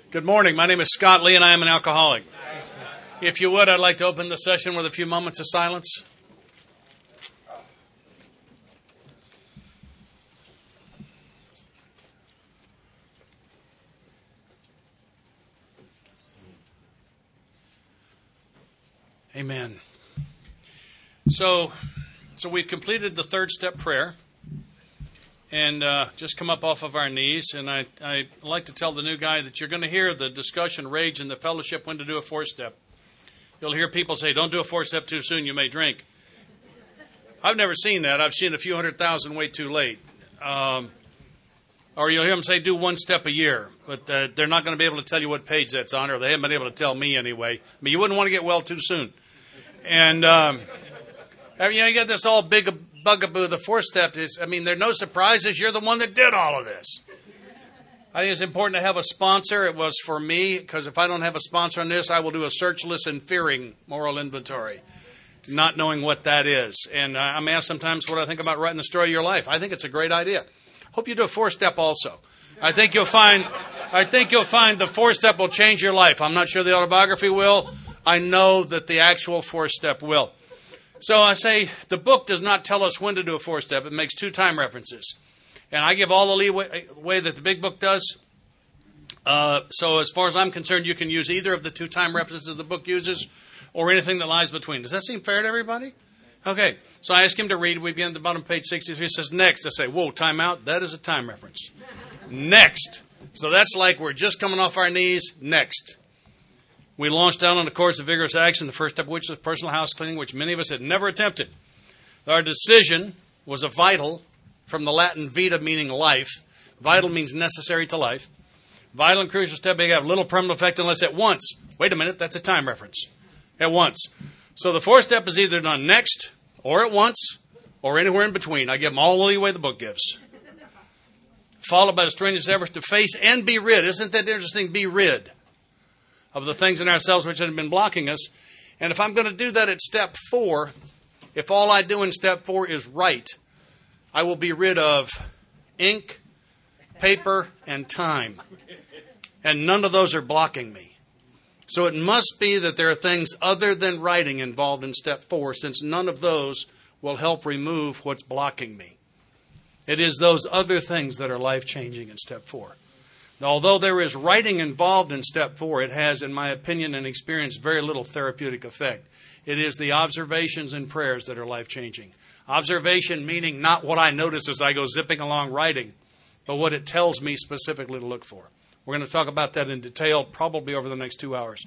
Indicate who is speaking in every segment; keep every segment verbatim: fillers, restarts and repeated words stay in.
Speaker 1: Good morning. My name is Scott Lee, and I am an alcoholic. If you would, I'd like to open the session with a few moments of silence. Amen. So, so we've completed the third step prayer. And uh, just come up off of our knees. And I, I like to tell the new guy that you're going to hear the discussion rage in the fellowship when to do a four-step. You'll hear people say, don't do a four-step too soon, you may drink. I've never seen that. I've seen a few hundred thousand way too late. Um, or you'll hear them say, do one step a year. But uh, they're not going to be able to tell you what page that's on, or they haven't been able to tell me anyway. I mean, you wouldn't want to get well too soon. And, um, you know, you get this all big bugaboo. The fourth step is, I mean, there are no surprises. You're the one that did all of this. I think it's important to have a sponsor. It was for me, because if I don't have a sponsor on this, I will do a searchless and fearing moral inventory, not knowing what that is. And uh, I'm asked sometimes what I think about writing the story of your life. I think it's a great idea. Hope you do a four-step also. I think you'll find, I think you'll find the four-step will change your life. I'm not sure the autobiography will. I know that the actual four-step will. So I say the book does not tell us when to do a four-step. It makes two time references. And I give all the leeway way that the big book does. Uh, so as far as I'm concerned, you can use either of the two time references the book uses or anything that lies between. Does that seem fair to everybody? Okay. So I ask him to read. We begin at the bottom of page sixty-three. It says, next. I say, whoa, time out. That is a time reference. Next. So that's like we're just coming off our knees. Next. We launched out on a course of vigorous action, the first step of which was personal house cleaning, which many of us had never attempted. Our decision was a vital, from the Latin vita meaning life. Vital means necessary to life. Vital and crucial step may have little permanent effect unless at once. Wait a minute, that's a time reference. At once. So the fourth step is either done next, or at once, or anywhere in between. I give them all the leeway the book gives. Followed by the strenuous efforts to face and be rid. Isn't that interesting? Be rid of the things in ourselves which have been blocking us. And if I'm going to do that at step four, if all I do in step four is write, I will be rid of ink, paper, and time. And none of those are blocking me. So it must be that there are things other than writing involved in step four, since none of those will help remove what's blocking me. It is those other things that are life-changing in step four. Although there is writing involved in step four, it has, in my opinion and experience, very little therapeutic effect. It is the observations and prayers that are life-changing. Observation meaning not what I notice as I go zipping along writing, but what it tells me specifically to look for. We're going to talk about that in detail probably over the next two hours.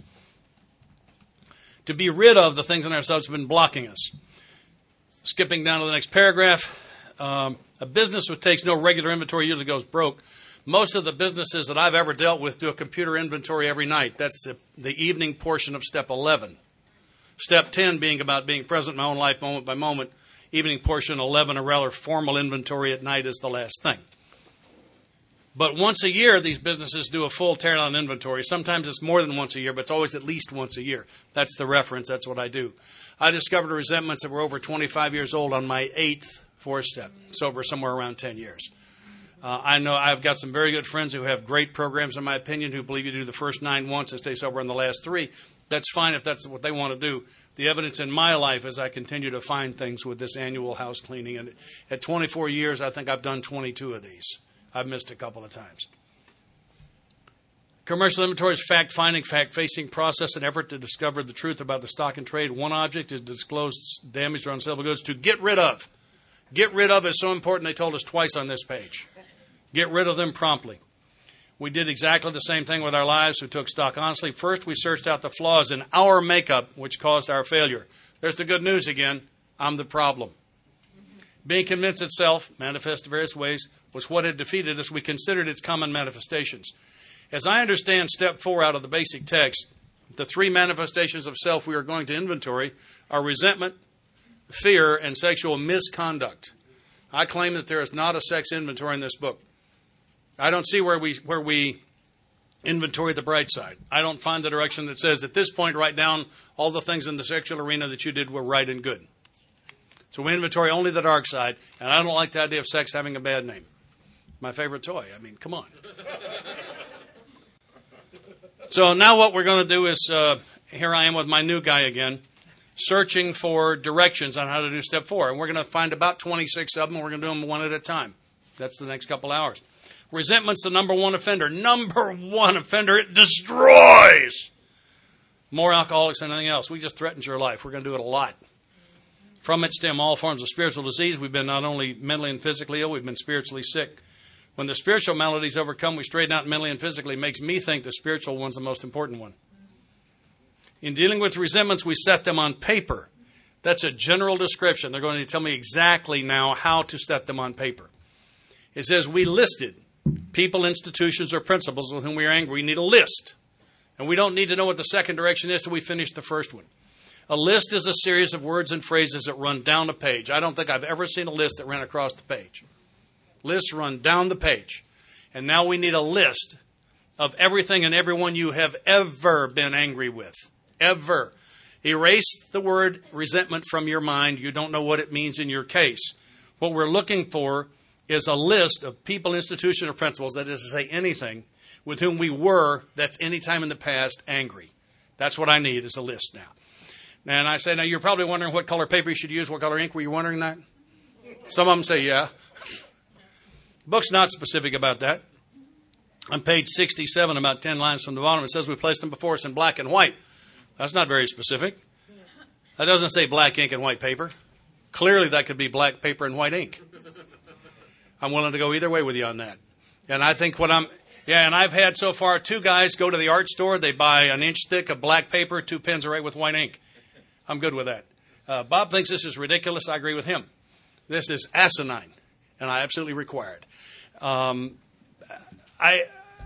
Speaker 1: To be rid of the things in ourselves that have been blocking us. Skipping down to the next paragraph. Um, a business which takes no regular inventory usually goes broke. Most of the businesses that I've ever dealt with do a computer inventory every night. That's the, the evening portion of step eleven. Step ten being about being present in my own life moment by moment. Evening portion eleven, a rather formal inventory at night, is the last thing. But once a year, these businesses do a full teardown inventory. Sometimes it's more than once a year, but it's always at least once a year. That's the reference. That's what I do. I discovered resentments that were over twenty-five years old on my eighth four-step, sober somewhere around ten years. Uh, I know I've got some very good friends who have great programs, in my opinion, who believe you do the first nine once and stay sober in the last three. That's fine if that's what they want to do. The evidence in my life is I continue to find things with this annual house cleaning. And at twenty-four years, I think I've done twenty-two of these. I've missed a couple of times. Commercial inventory is fact-finding, fact-facing process, and effort to discover the truth about the stock and trade. One object is to disclose damaged or unsaleable goods to get rid of. Get rid of is so important they told us twice on this page. Get rid of them promptly. We did exactly the same thing with our lives. We took stock honestly. First, we searched out the flaws in our makeup, which caused our failure. There's the good news again. I'm the problem. Being convinced itself, manifest in various ways, was what had defeated us. We considered its common manifestations. As I understand step four out of the basic text, the three manifestations of self we are going to inventory are resentment, fear, and sexual misconduct. I claim that there is not a sex inventory in this book. I don't see where we where we inventory the bright side. I don't find the direction that says, at this point, write down all the things in the sexual arena that you did were right and good. So we inventory only the dark side, and I don't like the idea of sex having a bad name. My favorite toy. I mean, come on. So now what we're going to do is, uh, here I am with my new guy again, searching for directions on how to do step four. And we're going to find about twenty-six of them, and we're going to do them one at a time. That's the next couple hours. Resentment's the number one offender. Number one offender. It destroys more alcoholics than anything else. We just threatened your life. We're going to do it a lot. From it stem all forms of spiritual disease. We've been not only mentally and physically ill, we've been spiritually sick. When the spiritual maladies overcome, we straighten out mentally and physically. It makes me think the spiritual one's the most important one. In dealing with resentments, we set them on paper. That's a general description. They're going to tell me exactly now how to set them on paper. It says we listed people, institutions, or principles with whom we are angry. We need a list. And we don't need to know what the second direction is till we finish the first one. A list is a series of words and phrases that run down a page. I don't think I've ever seen a list that ran across the page. Lists run down the page. And now we need a list of everything and everyone you have ever been angry with. Ever. Erase the word resentment from your mind. You don't know what it means in your case. What we're looking for is a list of people, institutions, or principles, that is to say anything, with whom we were, that's any time in the past, angry. That's what I need is a list now. And I say, now you're probably wondering what color paper you should use, what color ink. Were you wondering that? Some of them say, yeah. The book's not specific about that. On page sixty-seven, about ten lines from the bottom, it says we placed them before us in black and white. That's not very specific. That doesn't say black ink and white paper. Clearly that could be black paper and white ink. I'm willing to go either way with you on that. And I think what I'm, yeah, and I've had so far two guys go to the art store. They buy an inch thick of black paper, two pens are right with white ink. I'm good with that. Uh, Bob thinks this is ridiculous. I agree with him. This is asinine, and I absolutely require it. Um, I,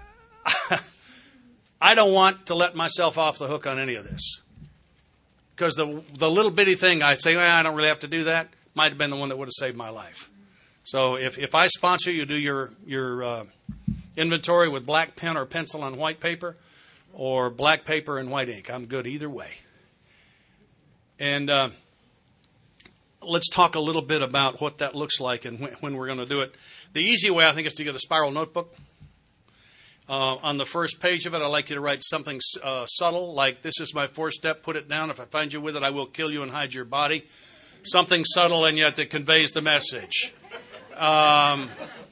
Speaker 1: I don't want to let myself off the hook on any of this. Because the the little bitty thing I say, well, I don't really have to do that, might have been the one that would have saved my life. So if, if I sponsor you, do your, your uh, inventory with black pen or pencil on white paper or black paper and white ink. I'm good either way. And uh, let's talk a little bit about what that looks like and when, when we're going to do it. The easy way, I think, is to get a spiral notebook. Uh, on the first page of it, I'd like you to write something uh, subtle, like this is my fourth step, put it down. If I find you with it, I will kill you and hide your body. Something subtle and yet that conveys the message. Um,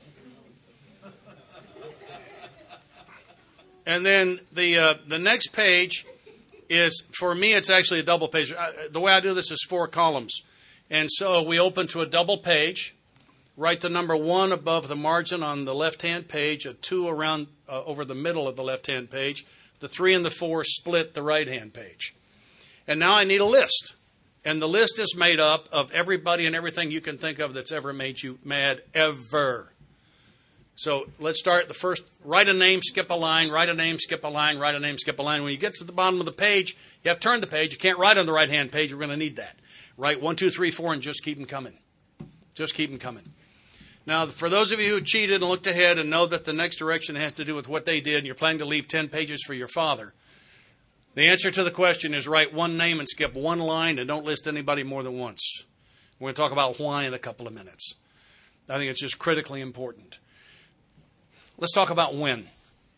Speaker 1: and then the uh, the next page is, for me, it's actually a double page. I, the way I do this is four columns. And so we open to a double page, write the number one above the margin on the left-hand page, a two around uh, over the middle of the left-hand page, the three and the four split the right-hand page. And now I need a list. And the list is made up of everybody and everything you can think of that's ever made you mad, ever. So let's start the first. Write a name, skip a line, write a name, skip a line, write a name, skip a line. When you get to the bottom of the page, you have to turn the page. You can't write on the right-hand page. We're going to need that. Write one, two, three, four, and just keep them coming. Just keep them coming. Now, for those of you who cheated and looked ahead and know that the next direction has to do with what they did, and you're planning to leave ten pages for your father, the answer to the question is write one name and skip one line and don't list anybody more than once. We're going to talk about why in a couple of minutes. I think it's just critically important. Let's talk about when.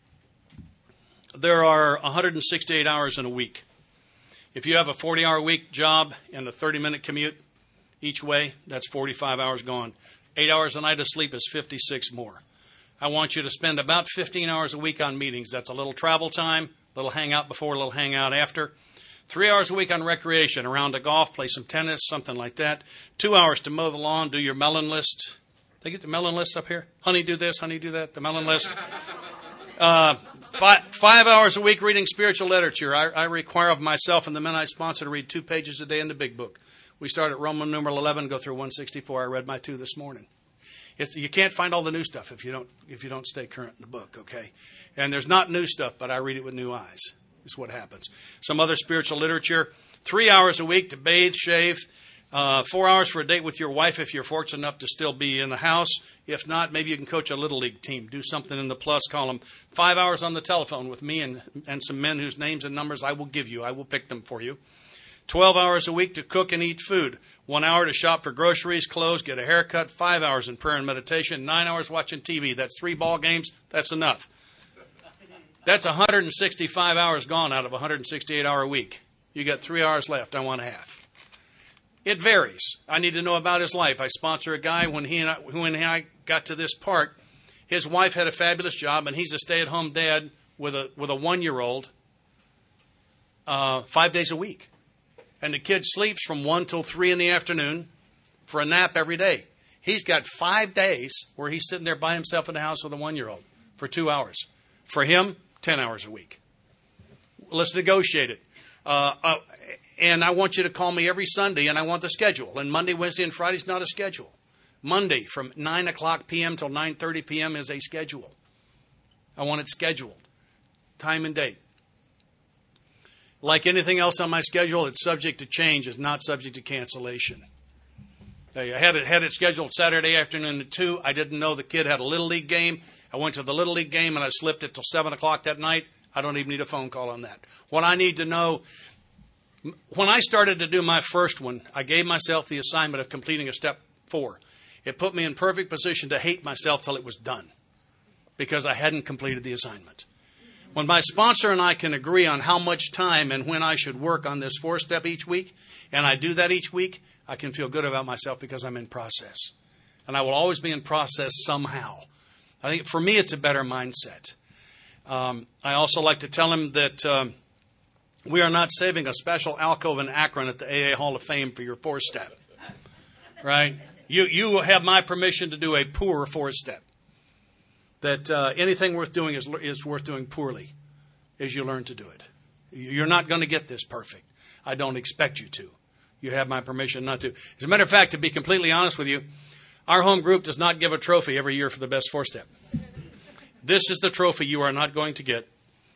Speaker 1: There are one hundred sixty-eight hours in a week. If you have a forty-hour week job and a thirty-minute commute each way, that's forty-five hours gone. Eight hours a night of sleep is fifty-six more. I want you to spend about fifteen hours a week on meetings. That's a little travel time, a little hangout before, a little hangout after. Three hours a week on recreation, a round of golf, play some tennis, something like that. Two hours to mow the lawn, do your melon list. They get the melon list up here? Honey, do this, honey, do that, the melon list. Uh, five, five hours a week reading spiritual literature. I, I require of myself and the men I sponsor to read two pages a day in the big book. We start at Roman numeral eleven, go through one sixty-four. I read my two this morning. It's, you can't find all the new stuff if you don't if you don't stay current in the book, okay? And there's not new stuff, but I read it with new eyes. Is what happens. Some other spiritual literature. Three hours a week to bathe, shave. Uh, four hours for a date with your wife if you're fortunate enough to still be in the house. If not, maybe you can coach a little league team. Do something in the plus column. Five hours on the telephone with me and, and some men whose names and numbers I will give you. I will pick them for you. Twelve hours a week to cook and eat food. One hour to shop for groceries, clothes, get a haircut. Five hours in prayer and meditation. Nine hours watching T V. That's three ball games. That's enough. That's one hundred sixty-five hours gone out of a one hundred sixty-eight hour week. You got three hours left on one half. It varies. I need to know about his life. I sponsor a guy when he and I, when I got to this part, his wife had a fabulous job, and he's a stay-at-home dad with a with a one-year-old uh, five days a week. And the kid sleeps from one till three in the afternoon for a nap every day. He's got five days where he's sitting there by himself in the house with a one-year-old for two hours. For him, ten hours a week. Let's negotiate it. Uh, uh, and I want you to call me every Sunday, and I want the schedule. And Monday, Wednesday, and Friday's not a schedule. Monday from nine o'clock p.m. till nine thirty p.m. is a schedule. I want it scheduled. Time and date. Like anything else on my schedule, it's subject to change. It's not subject to cancellation. I had it, had it scheduled Saturday afternoon at two. I didn't know the kid had a Little League game. I went to the Little League game, and I slipped it till seven o'clock that night. I don't even need a phone call on that. What I need to know, when I started to do my first one, I gave myself the assignment of completing a step four. It put me in perfect position to hate myself till it was done because I hadn't completed the assignment. When my sponsor and I can agree on how much time and when I should work on this four-step each week, and I do that each week, I can feel good about myself because I'm in process. And I will always be in process somehow. I think for me it's a better mindset. Um, I also like to tell him that um, we are not saving a special alcove in Akron at the A A Hall of Fame for your four-step. Right? You you have my permission to do a poor four-step. That uh, anything worth doing is is worth doing poorly as you learn to do it. You're not going to get this perfect. I don't expect you to. You have my permission not to. As a matter of fact, to be completely honest with you, our home group does not give a trophy every year for the best four-step. This is the trophy you are not going to get.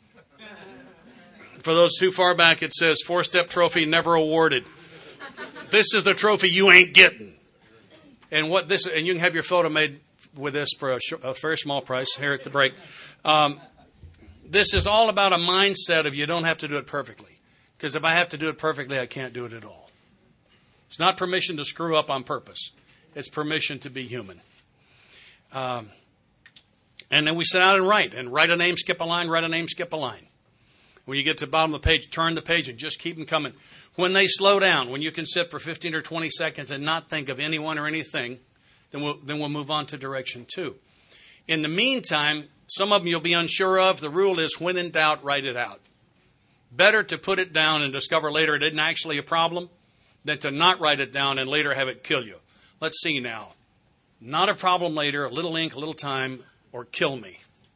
Speaker 1: For those too far back, it says four-step trophy never awarded. This is the trophy you ain't getting. And what this, and you can have your photo made with this for a, sh- a very small price here at the break. Um, this is all about a mindset of you don't have to do it perfectly. Because if I have to do it perfectly, I can't do it at all. It's not permission to screw up on purpose. It's permission to be human. Um, and then we sit down and write. And write a name, skip a line, write a name, skip a line. When you get to the bottom of the page, turn the page and just keep them coming. When they slow down, when you can sit for fifteen or twenty seconds and not think of anyone or anything, then we'll, then we'll move on to direction two. In the meantime, some of them you'll be unsure of. The rule is when in doubt, write it out. Better to put it down and discover later it isn't actually a problem than to not write it down and later have it kill you. Let's see now. Not a problem later, a little ink, a little time, or kill me.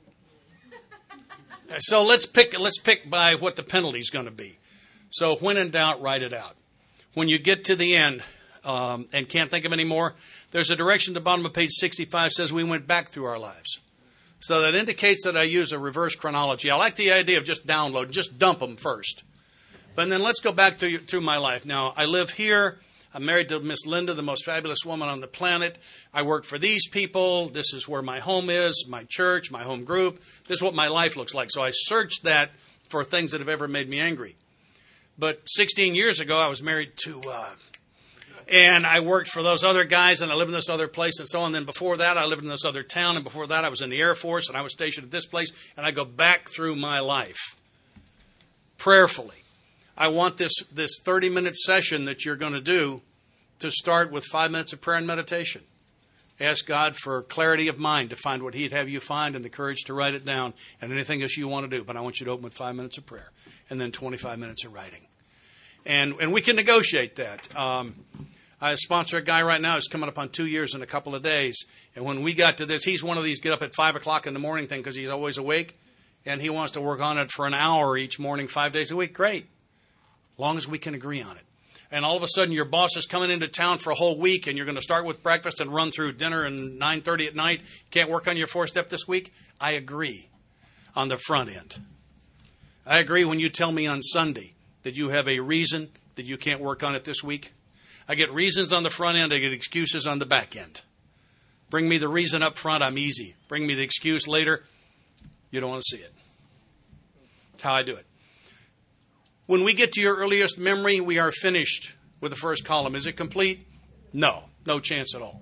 Speaker 1: So let's pick let's pick by what the penalty is going to be. So when in doubt, write it out. When you get to the end um, and can't think of any more, there's a direction at the bottom of page sixty-five says we went back through our lives. So that indicates that I use a reverse chronology. I like the idea of just download, just dump them first. But then let's go back to, through my life. Now, I live here. I'm married to Miss Linda, the most fabulous woman on the planet. I work for these people. This is where my home is, my church, my home group. This is what my life looks like. So I searched that for things that have ever made me angry. But sixteen years ago, I was married to, uh, and I worked for those other guys, and I lived in this other place and so on. And then before that, I lived in this other town. And before that, I was in the Air Force, and I was stationed at this place. And I go back through my life prayerfully. I want this this thirty-minute session that you're going to do to start with five minutes of prayer and meditation. Ask God for clarity of mind to find what He'd have you find and the courage to write it down and anything else you want to do. But I want you to open with five minutes of prayer and then twenty-five minutes of writing. And and we can negotiate that. Um, I sponsor a guy right now who's coming up on two years in a couple of days. And when we got to this, he's one of these get up at five o'clock in the morning thing because he's always awake. And he wants to work on it for an hour each morning, five days a week. Great. As long as we can agree on it. And all of a sudden your boss is coming into town for a whole week and you're going to start with breakfast and run through dinner and nine thirty at night. Can't work on your four-step this week? I agree on the front end. I agree when you tell me on Sunday that you have a reason that you can't work on it this week. I get reasons on the front end. I get excuses on the back end. Bring me the reason up front, I'm easy. Bring me the excuse later, you don't want to see it. That's how I do it. When we get to your earliest memory, we are finished with the first column. Is it complete? No, no chance at all.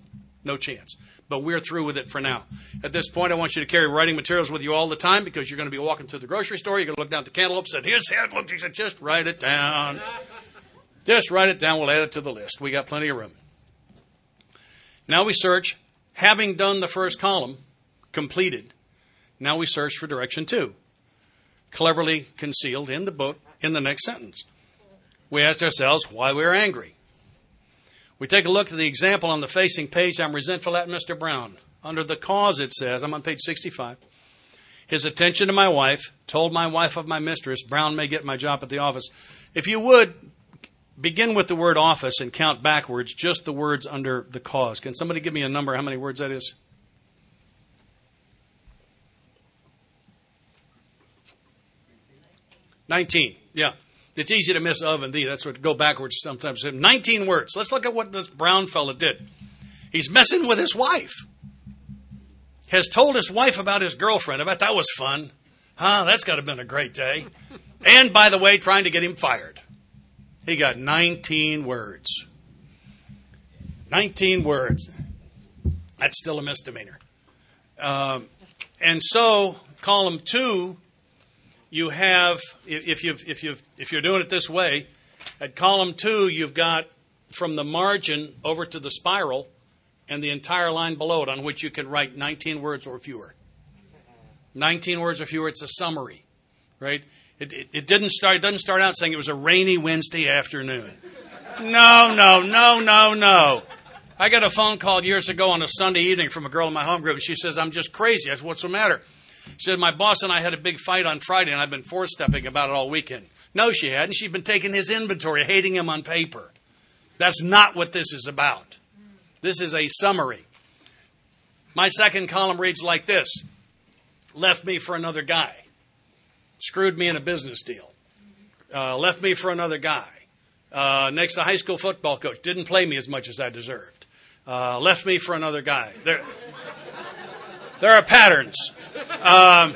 Speaker 1: No chance. But we're through with it for now. At this point, I want you to carry writing materials with you all the time because you're going to be walking through the grocery store. You're going to look down at the cantaloupe and say, here's the look. He said, just write it down. Just write it down. We'll add it to the list. We got plenty of room. Now we search. Having done the first column, completed, now we search for direction two, cleverly concealed in the book in the next sentence. We asked ourselves why we were angry. We take a look at the example on the facing page. I'm resentful at Mister Brown. Under the cause, it says, I'm on page sixty-five. His attention to my wife, told my wife of my mistress, Brown may get my job at the office. If you would, begin with the word office and count backwards, just the words under the cause. Can somebody give me a number, how many words that is? nineteen, yeah. It's easy to miss of and the. That's what go backwards sometimes. nineteen words. Let's look at what this Brown fella did. He's messing with his wife. Has told his wife about his girlfriend. I bet that was fun. Huh? That's got to have been a great day. And, by the way, trying to get him fired. He got nineteen words. nineteen words. That's still a misdemeanor. Um, and so, column two, you have, if you've, if you've, if you're doing it this way, at column two, you've got from the margin over to the spiral and the entire line below it on which you can write nineteen words or fewer. nineteen words or fewer. It's a summary, right? It, it, it didn't start. It doesn't start out saying it was a rainy Wednesday afternoon. No, no, no, no, no. I got a phone call years ago on a Sunday evening from a girl in my home group. She says, I'm just crazy. I said, what's the matter? She said, my boss and I had a big fight on Friday, and I've been four-stepping about it all weekend. No, she hadn't. She'd been taking his inventory, hating him on paper. That's not what this is about. This is a summary. My second column reads like this. Left me for another guy. Screwed me in a business deal. Uh, left me for another guy. Uh, next, the high school football coach. Didn't play me as much as I deserved. Uh, left me for another guy. There, there are patterns. Um,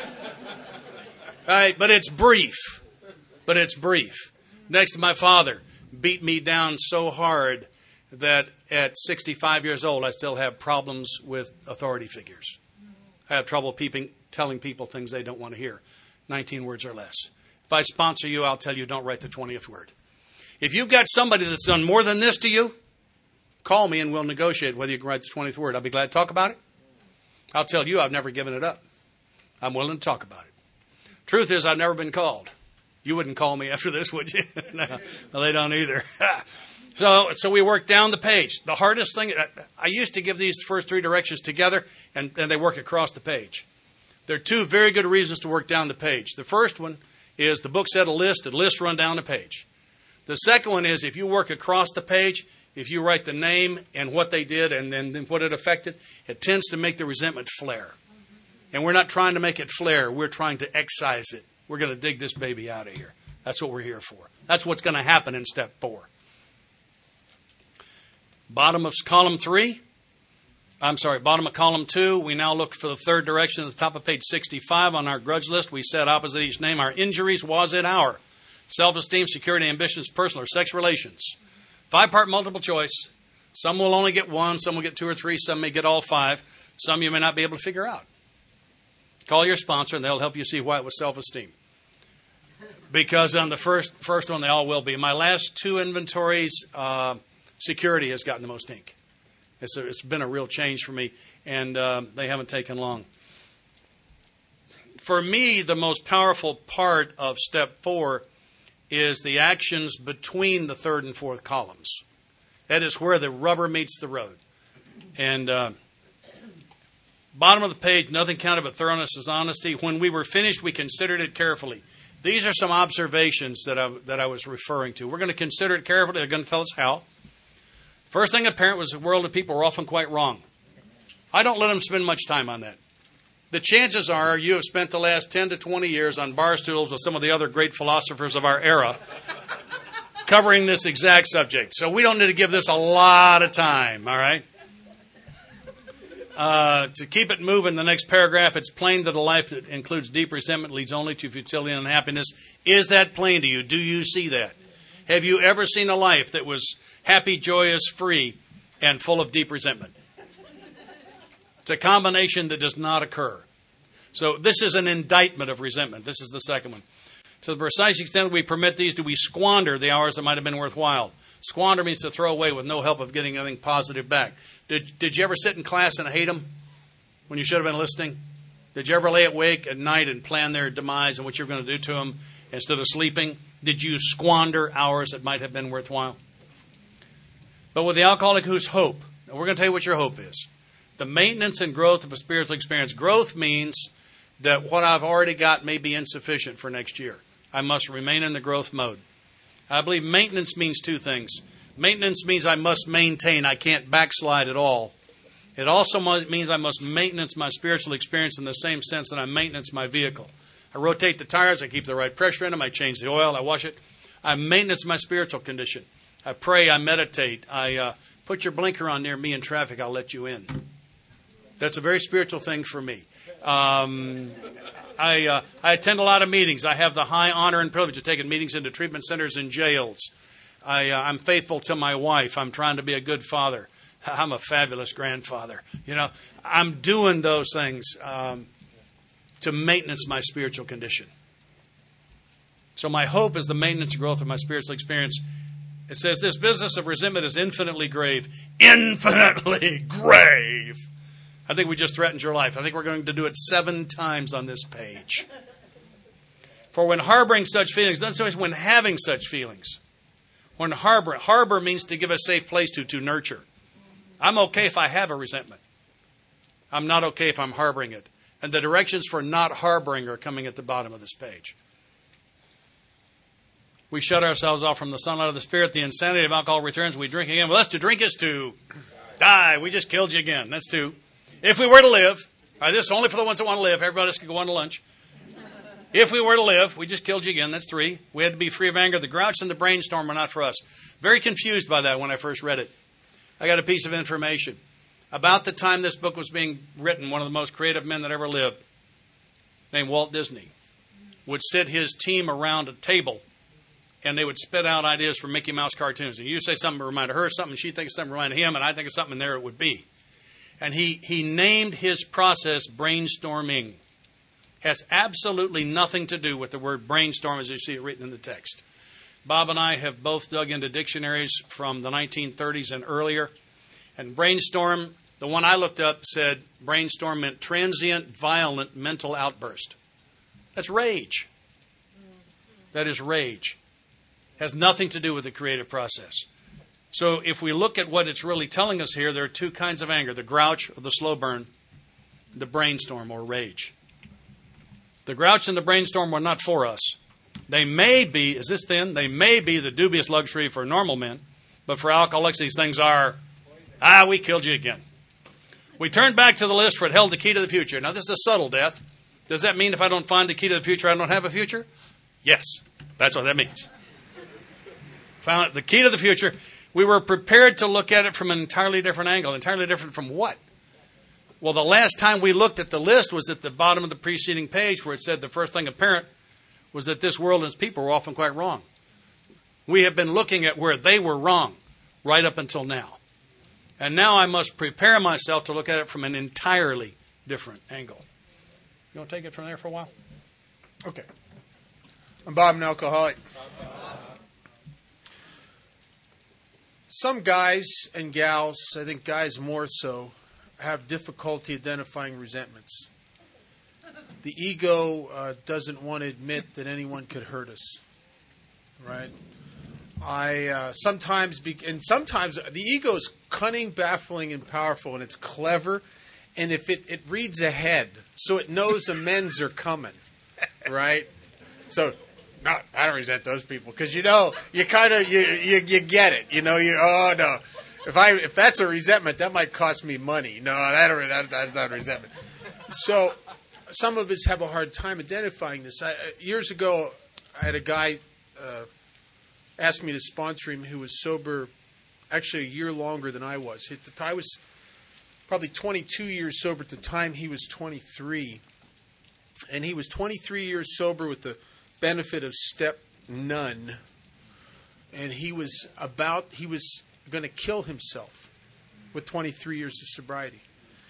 Speaker 1: right, but it's brief. But it's brief. Next to my father. Beat me down so hard that at sixty-five years old, I still have problems with authority figures. I have trouble peeping, telling people things they don't want to hear. nineteen words or less. If I sponsor you, I'll tell you don't write the twentieth word. If you've got somebody that's done more than this to you, call me and we'll negotiate whether you can write the twentieth word. I'll be glad to talk about it. I'll tell you I've never given it up. I'm willing to talk about it. Truth is, I've never been called. You wouldn't call me after this, would you? No, well, they don't either. so, so we work down the page. The hardest thing, I used to give these first three directions together, and then they work across the page. There are two very good reasons to work down the page. The first one is the book said a list, a list run down the page. The second one is if you work across the page, if you write the name and what they did and then what it affected, it tends to make the resentment flare. And we're not trying to make it flare. We're trying to excise it. We're going to dig this baby out of here. That's what we're here for. That's what's going to happen in step four. Bottom of column three. I'm sorry, bottom of column two. We now look for the third direction at the top of page sixty-five on our grudge list. We said opposite each name, our injuries, was it our? Self-esteem, security, ambitions, personal, or sex relations. Five-part multiple choice. Some will only get one. Some will get two or three. Some may get all five. Some you may not be able to figure out. Call your sponsor, and they'll help you see why it was self-esteem. Because on the first first one, they all will be. My last two inventories, uh, security has gotten the most ink. It's, a, it's been a real change for me, and uh, they haven't taken long. For me, the most powerful part of step four is the actions between the third and fourth columns. That is where the rubber meets the road. And uh, bottom of the page, nothing counted but thoroughness is honesty. When we were finished, we considered it carefully. These are some observations that I, that I was referring to. We're going to consider it carefully. They're going to tell us how. First thing apparent was the world of people were often quite wrong. I don't let them spend much time on that. The chances are you have spent the last ten to twenty years on bar stools with some of the other great philosophers of our era covering this exact subject. So we don't need to give this a lot of time, all right? Uh, to keep it moving, the next paragraph, it's plain that a life that includes deep resentment leads only to futility and unhappiness. Is that plain to you? Do you see that? Have you ever seen a life that was happy, joyous, free, and full of deep resentment? It's a combination that does not occur. So this is an indictment of resentment. This is the second one. To the precise extent that we permit these, do we squander the hours that might have been worthwhile? Squander means to throw away with no help of getting anything positive back. Did, did you ever sit in class and hate them when you should have been listening? Did you ever lay awake at night and plan their demise and what you're going to do to them instead of sleeping? Did you squander hours that might have been worthwhile? But with the alcoholic whose hope, and we're going to tell you what your hope is. The maintenance and growth of a spiritual experience. Growth means that what I've already got may be insufficient for next year. I must remain in the growth mode. I believe maintenance means two things. Maintenance means I must maintain. I can't backslide at all. It also means I must maintenance my spiritual experience in the same sense that I maintenance my vehicle. I rotate the tires. I keep the right pressure in them. I change the oil. I wash it. I maintenance my spiritual condition. I pray. I meditate. I uh, put your blinker on near me in traffic. I'll let you in. That's a very spiritual thing for me. Um, I, uh, I attend a lot of meetings. I have the high honor and privilege of taking meetings into treatment centers and jails. I, uh, I'm faithful to my wife. I'm trying to be a good father. I'm a fabulous grandfather. You know, I'm doing those things um, to maintenance my spiritual condition. So my hope is the maintenance and growth of my spiritual experience. It says this business of resentment is infinitely grave. Infinitely grave. I think we just threatened your life. I think we're going to do it seven times on this page. For when harboring such feelings, not so much when having such feelings. When harbor, harbor means to give a safe place to, to nurture. I'm okay if I have a resentment. I'm not okay if I'm harboring it. And the directions for not harboring are coming at the bottom of this page. We shut ourselves off from the sunlight of the Spirit. The insanity of alcohol returns. We drink again. Well, that's to drink is to die. We just killed you again. That's two. If we were to live, all right, this is only for the ones that want to live. Everybody else can go on to lunch. If we were to live, we just killed you again. That's three. We had to be free of anger. The grouch and the brainstorm were not for us. Very confused by that when I first read it. I got a piece of information. About the time this book was being written, one of the most creative men that ever lived, named Walt Disney, would sit his team around a table, and they would spit out ideas for Mickey Mouse cartoons. And you say something that reminded her of something, she thinks something reminded him, and I think of something, and there it would be. And he, he named his process brainstorming. Has absolutely nothing to do with the word brainstorm as you see it written in the text. Bob and I have both dug into dictionaries from the nineteen thirties and earlier. And brainstorm, the one I looked up said brainstorm meant transient, violent mental outburst. That's rage. That is rage. Has nothing to do with the creative process. So if we look at what it's really telling us here, there are two kinds of anger. The grouch or the slow burn. The brainstorm or rage. The grouch and the brainstorm were not for us. They may be, is this thin? They may be the dubious luxury for normal men. But for alcoholics, these things are, ah, we killed you again. We turned back to the list for it held the key to the future. Now, this is a subtle death. Does that mean if I don't find the key to the future, I don't have a future? Yes, that's what that means. Found the key to the future. We were prepared to look at it from an entirely different angle. Entirely different from what? Well, the last time we looked at the list was at the bottom of the preceding page where it said the first thing apparent was that this world and its people were often quite wrong. We have been looking at where they were wrong right up until now. And now I must prepare myself to look at it from an entirely different angle. You want to take it from there for a while?
Speaker 2: Okay. I'm Bob, an alcoholic. Some guys and gals, I think guys more so, have difficulty identifying resentments. The ego uh, doesn't want to admit that anyone could hurt us, right? I uh, sometimes, be, and sometimes the ego is cunning, baffling, and powerful, and it's clever. And if it, it reads ahead, so it knows amends are coming, right? So, no, I don't resent those people because you know you kind of you, you you get it, you know. You oh no, if I if that's a resentment, that might cost me money. No, that, that that's not a resentment. So, some of us have a hard time identifying this. I, years ago, I had a guy uh, ask me to sponsor him who was sober, actually a year longer than I was. At the time, I was probably twenty-two years sober at the time. He was twenty-three, and he was twenty-three years sober with the benefit of step none, and he was about he was going to kill himself with twenty-three years of sobriety.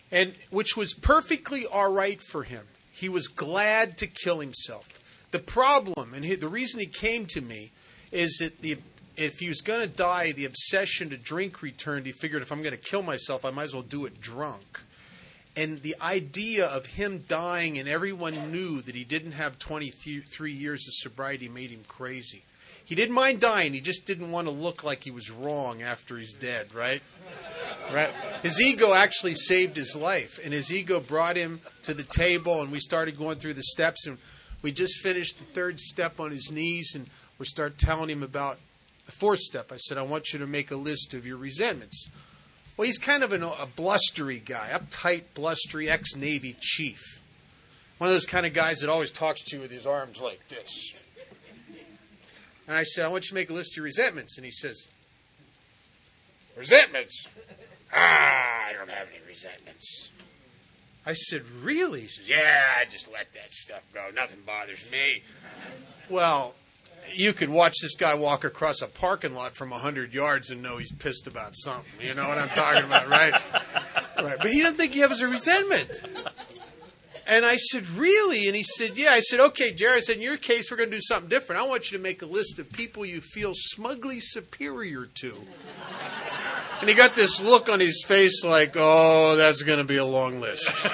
Speaker 2: and which was perfectly all right for him. He was glad to kill himself. The problem, and he, the reason he came to me, is that the if he was going to die, the obsession to drink returned. He figured if I'm going to kill myself, I might as well do it drunk. And the idea of him dying and everyone knew that he didn't have twenty-three years of sobriety made him crazy. He didn't mind dying. He just didn't want to look like he was wrong after he's dead, right? Right. His ego actually saved his life. And his ego brought him to the table, and we started going through the steps. And we just finished the third step on his knees, and we started telling him about the fourth step. I said, I want you to make a list of your resentments. Well, he's kind of an, a blustery guy, uptight, blustery, ex-Navy chief. One of those kind of guys that always talks to you with his arms like this. And I said, I want you to make a list of your resentments. And he says, resentments? Ah, I don't have any resentments. I said, really? He says, yeah, I just let that stuff go. Nothing bothers me. Well, you could watch this guy walk across a parking lot from one hundred yards and know he's pissed about something. You know what I'm talking about, right? Right. But he doesn't think he has a resentment. And I said, really? And he said, yeah. I said, okay, Jerry, I said, in your case, we're going to do something different. I want you to make a list of people you feel smugly superior to. And he got this look on his face like, oh, that's going to be a long list.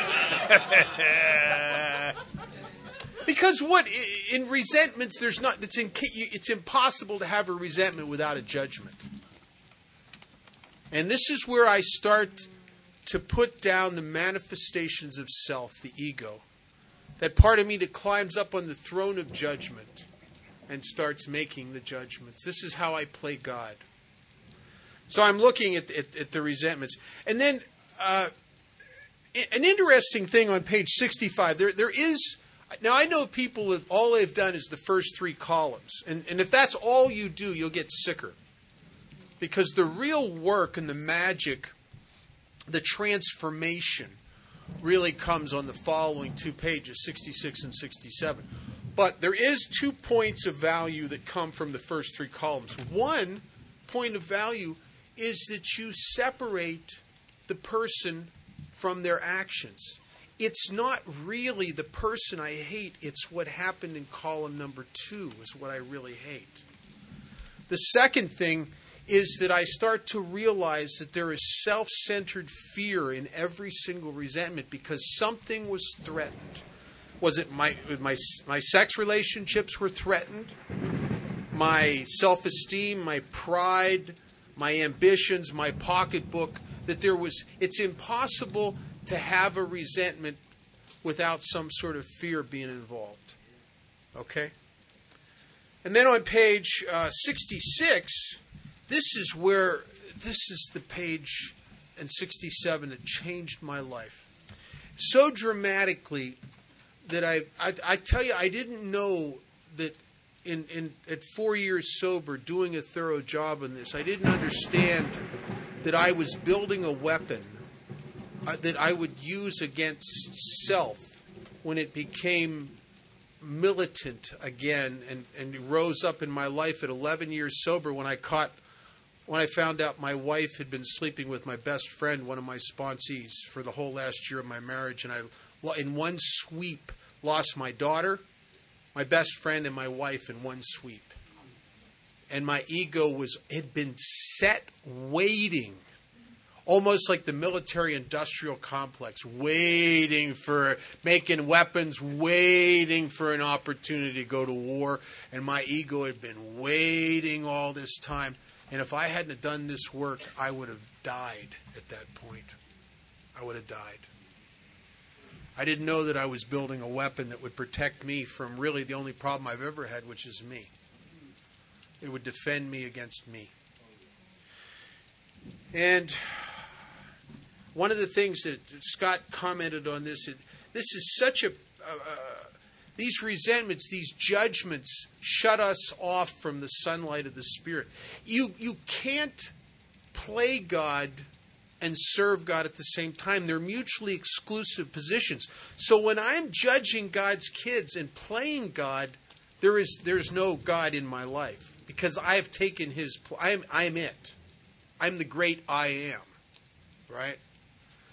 Speaker 2: Because what, in resentments, there's not, it's, in, it's impossible to have a resentment without a judgment. And this is where I start to put down the manifestations of self, the ego. That part of me that climbs up on the throne of judgment and starts making the judgments. This is how I play God. So I'm looking at, at, at the resentments. And then uh, an interesting thing on page sixty-five, there there is... Now, I know people that all they've done is the first three columns. And, and if that's all you do, you'll get sicker. Because the real work and the magic, the transformation, really comes on the following two pages, sixty-six and sixty-seven. But there is two points of value that come from the first three columns. One point of value is that you separate the person from their actions. It's not really the person I hate, it's what happened in column number two is what I really hate. The second thing is that I start to realize that there is self-centered fear in every single resentment because something was threatened. Was it my my my sex relationships were threatened? My self-esteem, my pride, my ambitions, my pocketbook, that there was, it's impossible to have a resentment without some sort of fear being involved. Okay? And then on page uh, sixty-six, this is where, this is the page in sixty-seven that changed my life. So dramatically that I, I, I tell you, I didn't know that in, in at four years sober, doing a thorough job on this, I didn't understand that I was building a weapon Uh, that I would use against self when it became militant again and, and rose up in my life at eleven years sober when I caught, when I found out my wife had been sleeping with my best friend, one of my sponsees, for the whole last year of my marriage. And I, in one sweep, lost my daughter, my best friend, and my wife in one sweep. And my ego was had been set waiting. Almost like the military-industrial complex, waiting for, making weapons, waiting for an opportunity to go to war. And my ego had been waiting all this time. And if I hadn't done this work, I would have died at that point. I would have died. I didn't know that I was building a weapon that would protect me from really the only problem I've ever had, which is me. It would defend me against me. And one of the things that Scott commented on this, this is such a, uh, these resentments, these judgments shut us off from the sunlight of the Spirit. You, you can't play God and serve God at the same time. They're mutually exclusive positions. So when I'm judging God's kids and playing God, there is there's no God in my life because I've taken His. I'm I'm it. I'm the great I am, right?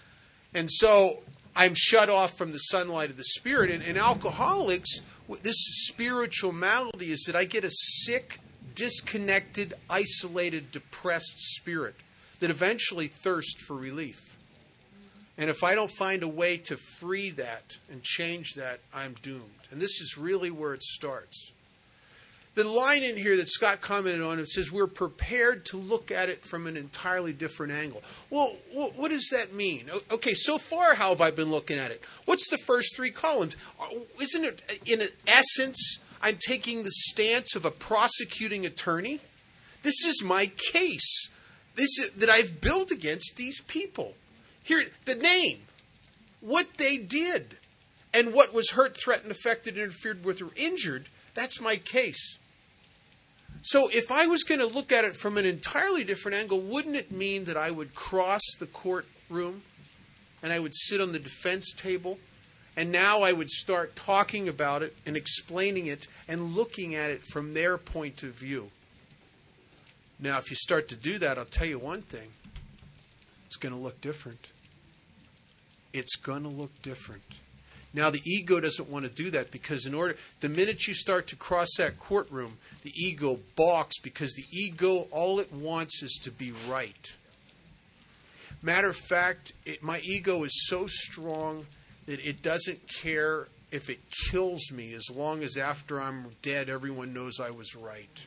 Speaker 2: And so I'm shut off from the sunlight of the Spirit. And, and alcoholics, this spiritual malady is that I get a sick, disconnected, isolated, depressed spirit that eventually thirsts for relief. And if I don't find a way to free that and change that, I'm doomed. And this is really where it starts. The line in here that Scott commented on, it says we're prepared to look at it from an entirely different angle. Well, what does that mean? Okay, so far how have I been looking at it? What's the first three columns? Isn't it, in essence, I'm taking the stance of a prosecuting attorney? This is my case this is, that I've built against these people. Here, the name, what they did, and what was hurt, threatened, affected, interfered with, or injured, that's my case. So if I was going to look at it from an entirely different angle, wouldn't it mean that I would cross the courtroom and I would sit on the defense table, and now I would start talking about it and explaining it and looking at it from their point of view? Now, if you start to do that, I'll tell you one thing. It's going to look different. It's going to look different. Now, the ego doesn't want to do that because in order, the minute you start to cross that courtroom, the ego balks because the ego, all it wants is to be right. Matter of fact, it, my ego is so strong that it doesn't care if it kills me as long as after I'm dead, everyone knows I was right.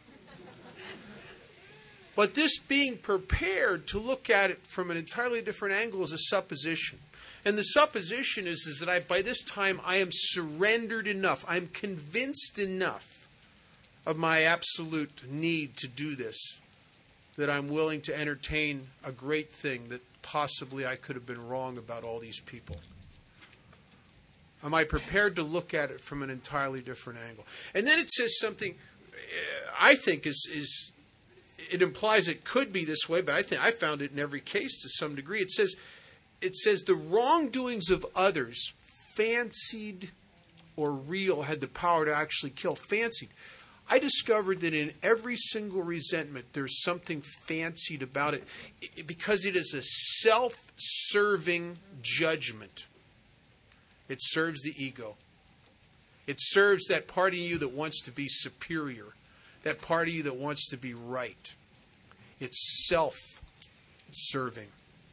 Speaker 2: But this being prepared to look at it from an entirely different angle is a supposition. And the supposition is, is that I, by this time I am surrendered enough, I'm convinced enough of my absolute need to do this, that I'm willing to entertain a great thing that possibly I could have been wrong about all these people. Am I prepared to look at it from an entirely different angle? And then it says something I think is is it implies it could be this way, but I think I found it in every case to some degree. It says it says the wrongdoings of others, fancied or real, had the power to actually kill. Fancied. I discovered that in every single resentment, there's something fancied about it because it is a self-serving judgment. It serves the ego. It serves that part of you that wants to be superior, that part of you that wants to be right. It's self-serving.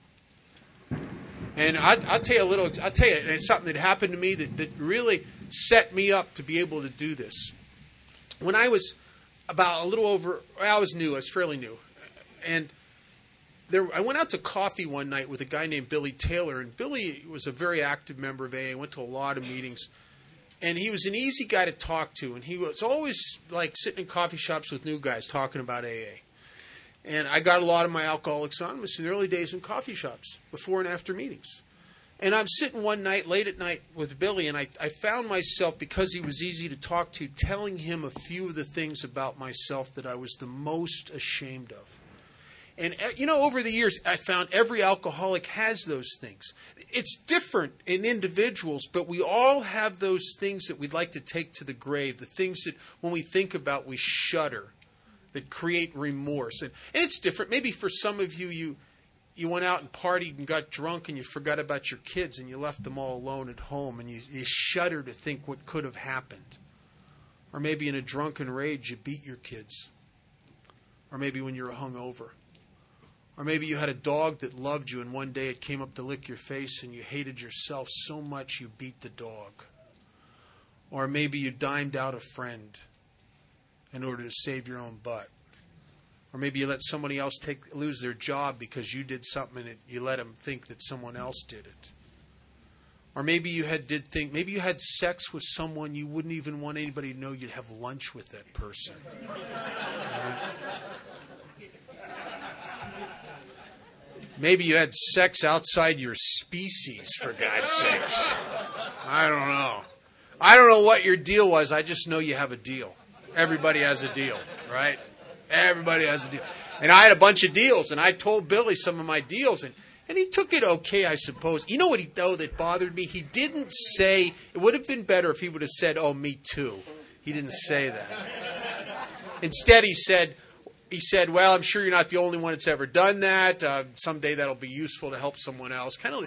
Speaker 2: And I, I'll tell you a little, I'll tell you, it's something that happened to me that, that really set me up to be able to do this. When I was about a little over, I was new, I was fairly new. And there, I went out to coffee one night with a guy named Billy Taylor. And Billy was a very active member of A A, went to a lot of meetings. And he was an easy guy to talk to. And he was always like sitting in coffee shops with new guys talking about A A. And I got a lot of my Alcoholics Anonymous in the early days in coffee shops, before and after meetings. And I'm sitting one night, late at night, with Billy, and I, I found myself, because he was easy to talk to, telling him a few of the things about myself that I was the most ashamed of. And, you know, over the years, I found every alcoholic has those things. It's different in individuals, but we all have those things that we'd like to take to the grave, the things that when we think about, we shudder, that create remorse. And, and it's different. Maybe for some of you, you... You went out and partied and got drunk and you forgot about your kids and you left them all alone at home and you, you shudder to think what could have happened. Or maybe in a drunken rage you beat your kids. Or maybe when you were hungover. Or maybe you had a dog that loved you and one day it came up to lick your face and you hated yourself so much you beat the dog. Or maybe you dimed out a friend in order to save your own butt. Or maybe you let somebody else take lose their job because you did something and it, you let them think that someone else did it. Or maybe you had did think maybe you had sex with someone you wouldn't even want anybody to know you'd have lunch with that person. Right? Maybe you had sex outside your species, for God's sakes. I don't know. I don't know what your deal was. I just know you have a deal. Everybody has a deal, right? Everybody has a deal. And I had a bunch of deals, and I told Billy some of my deals, and, and he took it okay, I suppose. You know what, he though, that bothered me? He didn't say, it would have been better if he would have said, oh, me too. He didn't say that. Instead, he said, he said, well, I'm sure you're not the only one that's ever done that. Uh, someday that'll be useful to help someone else. Kind of, remember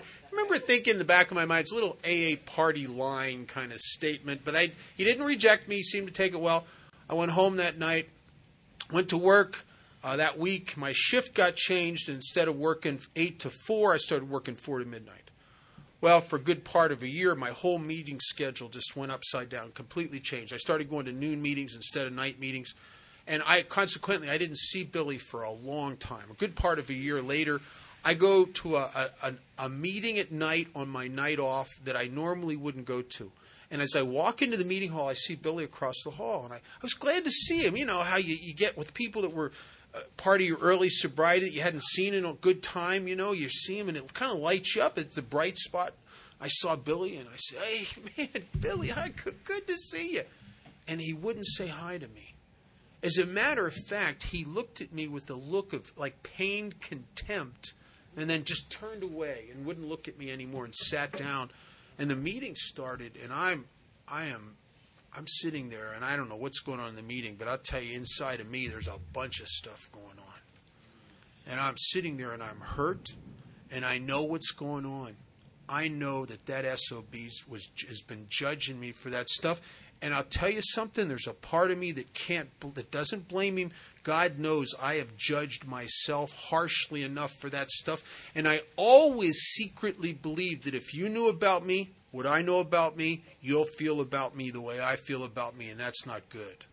Speaker 2: remember thinking in the back of my mind, it's a little A A party line kind of statement, but I he didn't reject me. He seemed to take it well. I went home that night, went to work. Uh, that week, my shift got changed. And instead of working eight to four, I started working four to midnight. Well, for a good part of a year, my whole meeting schedule just went upside down, completely changed. I started going to noon meetings instead of night meetings. And I consequently, I didn't see Billy for a long time. A good part of a year later, I go to a, a, a meeting at night on my night off that I normally wouldn't go to. And as I walk into the meeting hall, I see Billy across the hall. And I, I was glad to see him. You know how you, you get with people that were uh, part of your early sobriety that you hadn't seen in a good time. You know, you see him and it kind of lights you up. It's the bright spot. I saw Billy and I said, "Hey, man, Billy, hi, good, good to see you." And he wouldn't say hi to me. As a matter of fact, he looked at me with a look of like pained contempt and then just turned away and wouldn't look at me anymore and sat down. And the meeting started, and I'm, I am, I'm sitting there, and I don't know what's going on in the meeting, but I'll tell you, inside of me, there's a bunch of stuff going on. And I'm sitting there, and I'm hurt, and I know what's going on. I know that that S O B was has been judging me for that stuff. And I'll tell you something, there's a part of me that can't, that doesn't blame him. God knows I have judged myself harshly enough for that stuff. And I always secretly believed that if you knew about me, what I know about me, you'll feel about me the way I feel about me, and that's not good.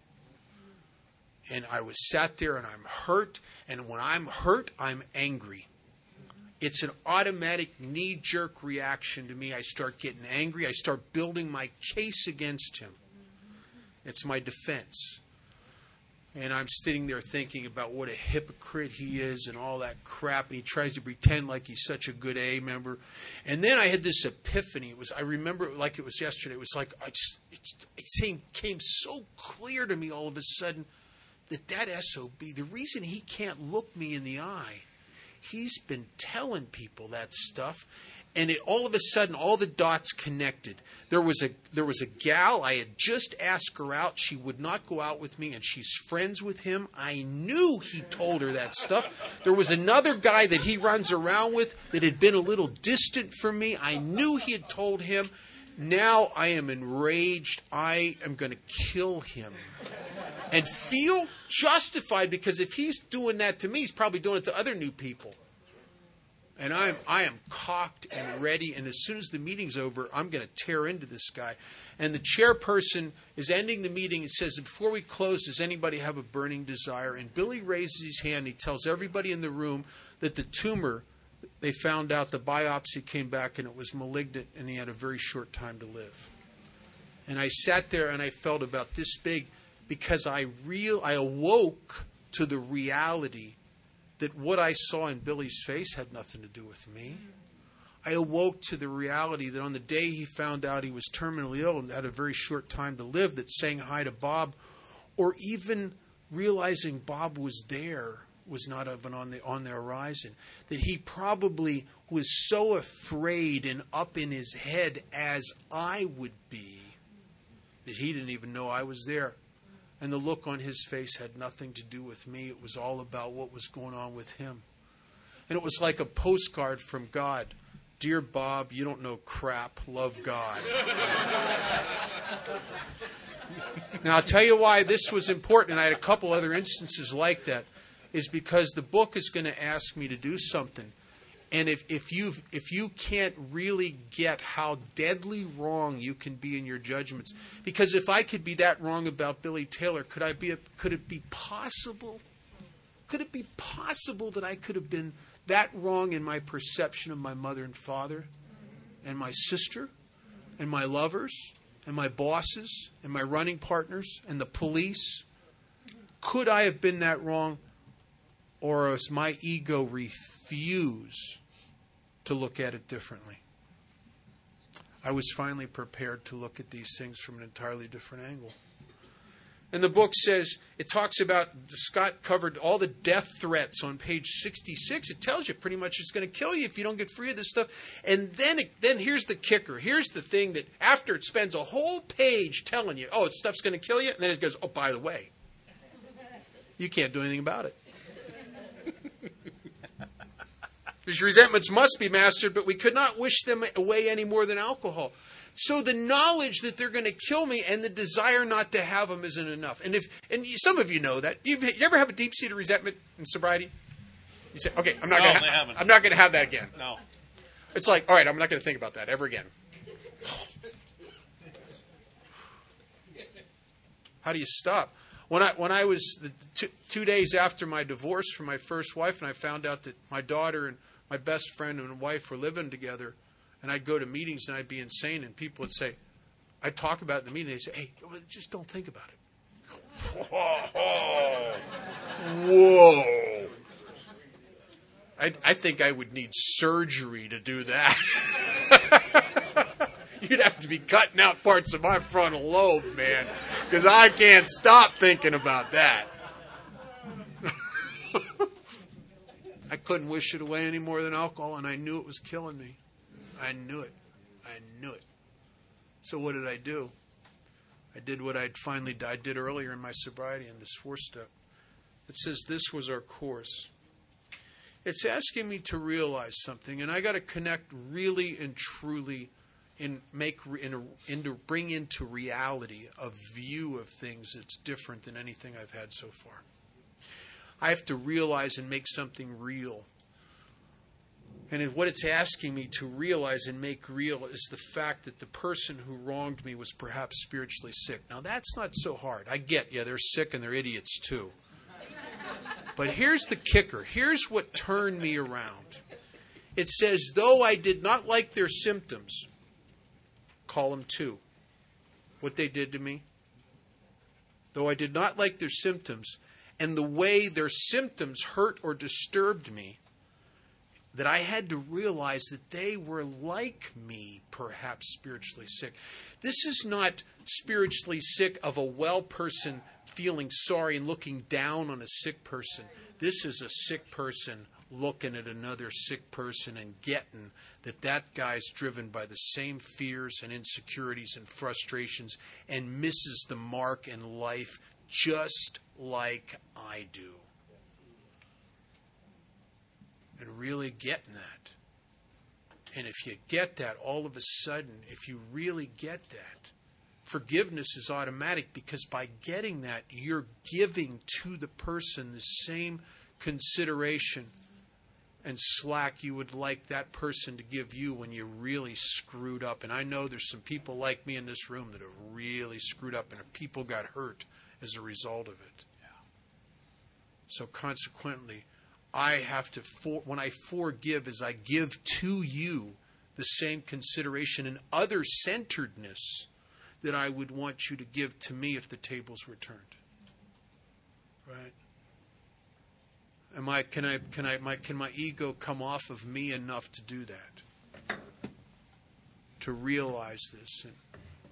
Speaker 2: And I was sat there and I'm hurt, and when I'm hurt, I'm angry. It's an automatic knee-jerk reaction to me. I start getting angry. I start building my case against him. It's my defense. And I'm sitting there thinking about what a hypocrite he is and all that crap. And he tries to pretend like he's such a good A A member. And then I had this epiphany. It was I remember it like it was yesterday. It was like I just, it, it came, came so clear to me all of a sudden that that S O B, the reason he can't look me in the eye, he's been telling people that stuff. And it, all of a sudden, all the dots connected. There was a there was a gal, I had just asked her out. She would not go out with me, and she's friends with him. I knew he told her that stuff. There was another guy that he runs around with that had been a little distant from me. I knew he had told him. Now I am enraged. I am going to kill him. And feel justified, because if he's doing that to me, he's probably doing it to other new people. And I'm I am cocked and ready, and as soon as the meeting's over, I'm going to tear into this guy. And the chairperson is ending the meeting and says, before we close, does anybody have a burning desire? And Billy raises his hand. He tells everybody in the room that the tumor, they found out the biopsy came back and it was malignant, and he had a very short time to live. And I sat there and I felt about this big, because I real I awoke to the reality that what I saw in Billy's face had nothing to do with me. I awoke to the reality that on the day he found out he was terminally ill and had a very short time to live, that saying hi to Bob, or even realizing Bob was there, was not even on the on the horizon. That he probably was so afraid and up in his head as I would be, that he didn't even know I was there. And the look on his face had nothing to do with me. It was all about what was going on with him. And it was like a postcard from God. Dear Bob, you don't know crap. Love, God. Now, I'll tell you why this was important, and I had a couple other instances like that, is because the book is going to ask me to do something. And if, if, you've, if you can't really get how deadly wrong you can be in your judgments, because if I could be that wrong about Billy Taylor, could I be? A, could it be possible? Could it be possible that I could have been that wrong in my perception of my mother and father, and my sister, and my lovers, and my bosses, and my running partners, and the police? Could I have been that wrong, or does my ego refuse to look at it differently? I was finally prepared to look at these things from an entirely different angle. And the book says, it talks about, Scott covered all the death threats on page sixty-six. It tells you pretty much it's going to kill you if you don't get free of this stuff. And then, it, then here's the kicker. Here's the thing that after it spends a whole page telling you, oh, stuff's going to kill you. And then it goes, oh, by the way, you can't do anything about it. These resentments must be mastered, but we could not wish them away any more than alcohol. So the knowledge that they're going to kill me and the desire not to have them isn't enough. And if and some of you know that. You've, you ever have a deep-seated resentment in sobriety? You say, okay, I'm not
Speaker 1: No,
Speaker 2: going
Speaker 1: they
Speaker 2: to
Speaker 1: haven't.
Speaker 2: I'm not going to have that again.
Speaker 1: No.
Speaker 2: It's like, all right, I'm not going to think about that ever again. How do you stop? When I when I was the two, two days after my divorce from my first wife, and I found out that my daughter and my best friend and wife were living together, and I'd go to meetings and I'd be insane, and people would say, I'd talk about it in the meeting, they'd say, hey, just don't think about it. Whoa. Whoa. I, I think I would need surgery to do that. You'd have to be cutting out parts of my frontal lobe, man, because I can't stop thinking about that. I couldn't wish it away any more than alcohol, and I knew it was killing me. I knew it. I knew it. So what did I do? I did what I'd finally I did earlier in my sobriety in this four-step. It says this was our course. It's asking me to realize something, and I got to connect really and truly and make in, into bring into reality a view of things that's different than anything I've had so far. I have to realize and make something real. And what it's asking me to realize and make real is the fact that the person who wronged me was perhaps spiritually sick. Now, that's not so hard. I get, yeah, they're sick and they're idiots too. But here's the kicker. Here's what turned me around. It says, though I did not like their symptoms, column two, what they did to me, though I did not like their symptoms, and the way their symptoms hurt or disturbed me, that I had to realize that they were like me, perhaps spiritually sick. This is not spiritually sick of a well person feeling sorry and looking down on a sick person. This is a sick person looking at another sick person and getting that that guy's driven by the same fears and insecurities and frustrations and misses the mark in life just like I do. And really getting that. And if you get that, all of a sudden, if you really get that, forgiveness is automatic, because by getting that, you're giving to the person the same consideration and slack you would like that person to give you when you really screwed up. And I know there's some people like me in this room that have really screwed up, and people got hurt as a result of it. Yeah. So consequently, I have to, for, when I forgive, as I give to you the same consideration and other-centeredness that I would want you to give to me if the tables were turned. Right? Am I? Can I? Can I? My, can my ego come off of me enough to do that? To realize this, and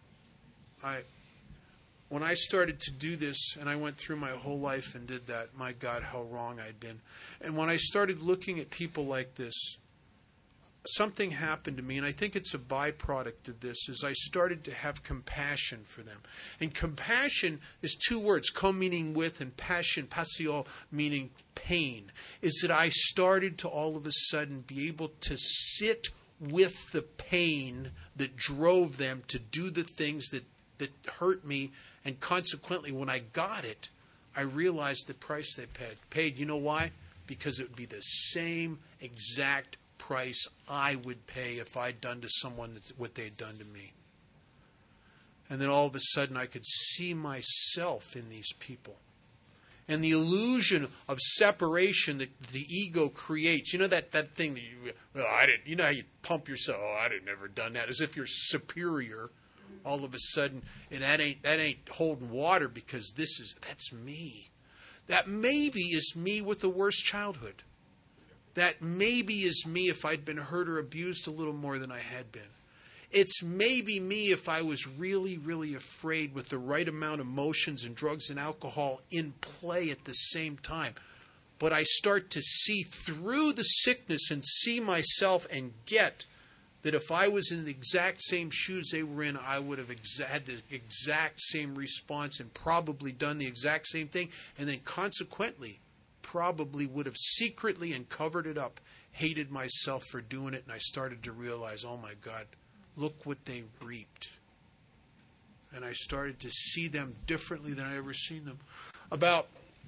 Speaker 2: I. When I started to do this, and I went through my whole life and did that, my God, how wrong I'd been. And when I started looking at people like this, something happened to me, and I think it's a byproduct of this, is I started to have compassion for them. And compassion is two words, com meaning with, and passion, passio meaning pain, is that I started to all of a sudden be able to sit with the pain that drove them to do the things that, that hurt me. And consequently, when I got it, I realized the price they paid. Paid, you know why? Because it would be the same exact price I would pay if I'd done to someone what they'd done to me. And then all of a sudden, I could see myself in these people. And the illusion of separation that the ego creates. You know that, that thing that you, well, I didn't, you know how you pump yourself, oh, I'd have never done that, as if you're superior. All of a sudden, and that ain't that ain't holding water, because this is that's me. That maybe is me with the worst childhood. That maybe is me if I'd been hurt or abused a little more than I had been. It's maybe me if I was really, really afraid with the right amount of emotions and drugs and alcohol in play at the same time. But I start to see through the sickness and see myself and get that if I was in the exact same shoes they were in, I would have exa- had the exact same response and probably done the exact same thing. And then consequently, probably would have secretly and covered it up, hated myself for doing it, and I started to realize, oh my God, look what they reaped. And I started to see them differently than I ever seen them. About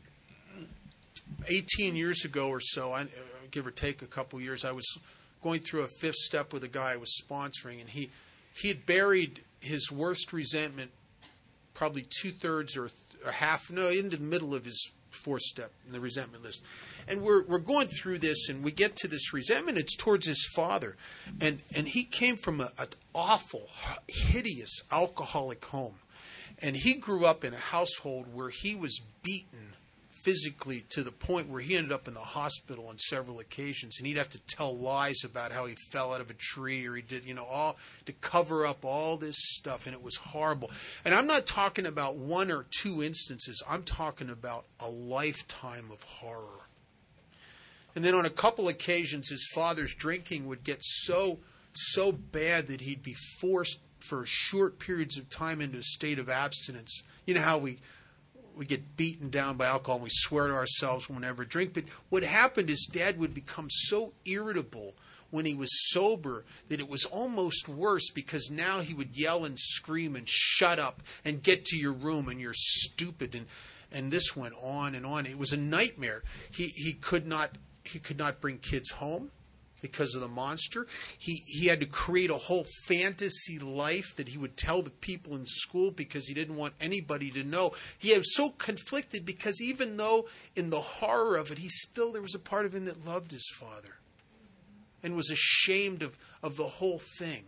Speaker 2: eighteen years ago or so, I, give or take a couple years, I was going through a fifth step with a guy I was sponsoring, and he, he had buried his worst resentment probably two-thirds or a half, no, into the middle of his fourth step in the resentment list. And we're we're going through this, and we get to this resentment. It's towards his father. And and he came from a, an awful, hideous alcoholic home. And he grew up in a household where he was beaten physically to the point where he ended up in the hospital on several occasions, and he'd have to tell lies about how he fell out of a tree or he did, you know, all to cover up all this stuff, and it was horrible. And I'm not talking about one or two instances. I'm talking about a lifetime of horror. And then on a couple occasions, his father's drinking would get so, so bad that he'd be forced for short periods of time into a state of abstinence. You know how we we get beaten down by alcohol and we swear to ourselves we'll never drink. But what happened is Dad would become so irritable when he was sober that it was almost worse, because now he would yell and scream and shut up and get to your room and you're stupid. And, and this went on and on. It was a nightmare. He he could not he could not bring kids home because of the monster. He he had to create a whole fantasy life that he would tell the people in school because he didn't want anybody to know. He was so conflicted because even though in the horror of it, he still, there was a part of him that loved his father and was ashamed of, of the whole thing.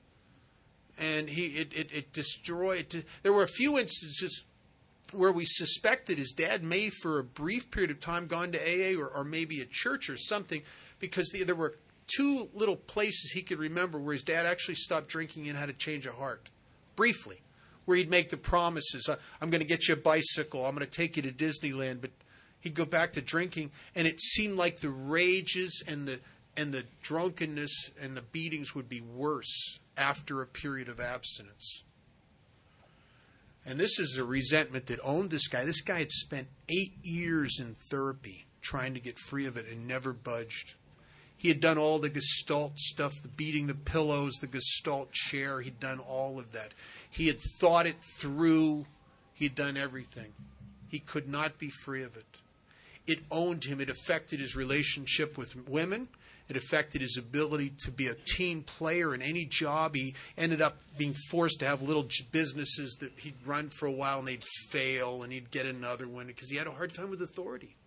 Speaker 2: And he it, it, it destroyed. It. There were a few instances where we suspected his dad may, for a brief period of time, gone to A A or, or maybe a church or something, because the, there were two little places he could remember where his dad actually stopped drinking and had a change of heart, briefly, where he'd make the promises, I'm going to get you a bicycle, I'm going to take you to Disneyland, but he'd go back to drinking, and it seemed like the rages and the and the drunkenness and the beatings would be worse after a period of abstinence. And this is a resentment that owned this guy. This guy had spent eight years in therapy trying to get free of it and never budged. He had done all the Gestalt stuff, the beating the pillows, the Gestalt chair. He'd done all of that. He had thought it through. He'd done everything. He could not be free of it. It owned him. It affected his relationship with women. It affected his ability to be a team player in any job. He ended up being forced to have little businesses that he'd run for a while and they'd fail and he'd get another one because he had a hard time with authority.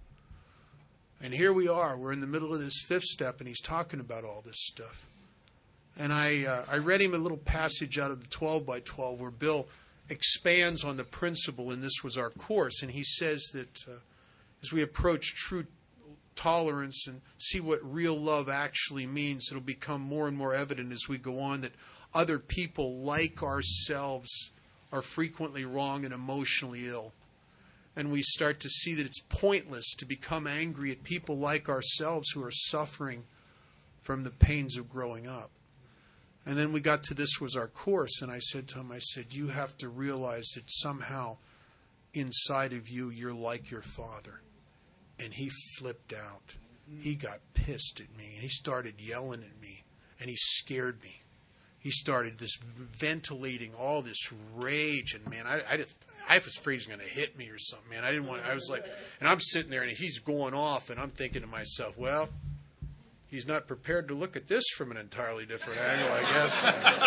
Speaker 2: And here we are. We're in the middle of this fifth step, and he's talking about all this stuff. And I uh, I read him a little passage out of the twelve by twelve where Bill expands on the principle, and this was our course. And he says that uh, as we approach true tolerance and see what real love actually means, it'll become more and more evident as we go on that other people like ourselves are frequently wrong and emotionally ill. And we start to see that it's pointless to become angry at people like ourselves who are suffering from the pains of growing up. And then we got to this was our course, and I said to him, I said, you have to realize that somehow inside of you, you're like your father. And he flipped out. He got pissed at me, and he started yelling at me, and he scared me. He started this ventilating all this rage, and man, I, I just... I was afraid he was going to hit me or something, man. I didn't want. I was like, and I'm sitting there, and he's going off, and I'm thinking to myself, well, he's not prepared to look at this from an entirely different angle, I guess.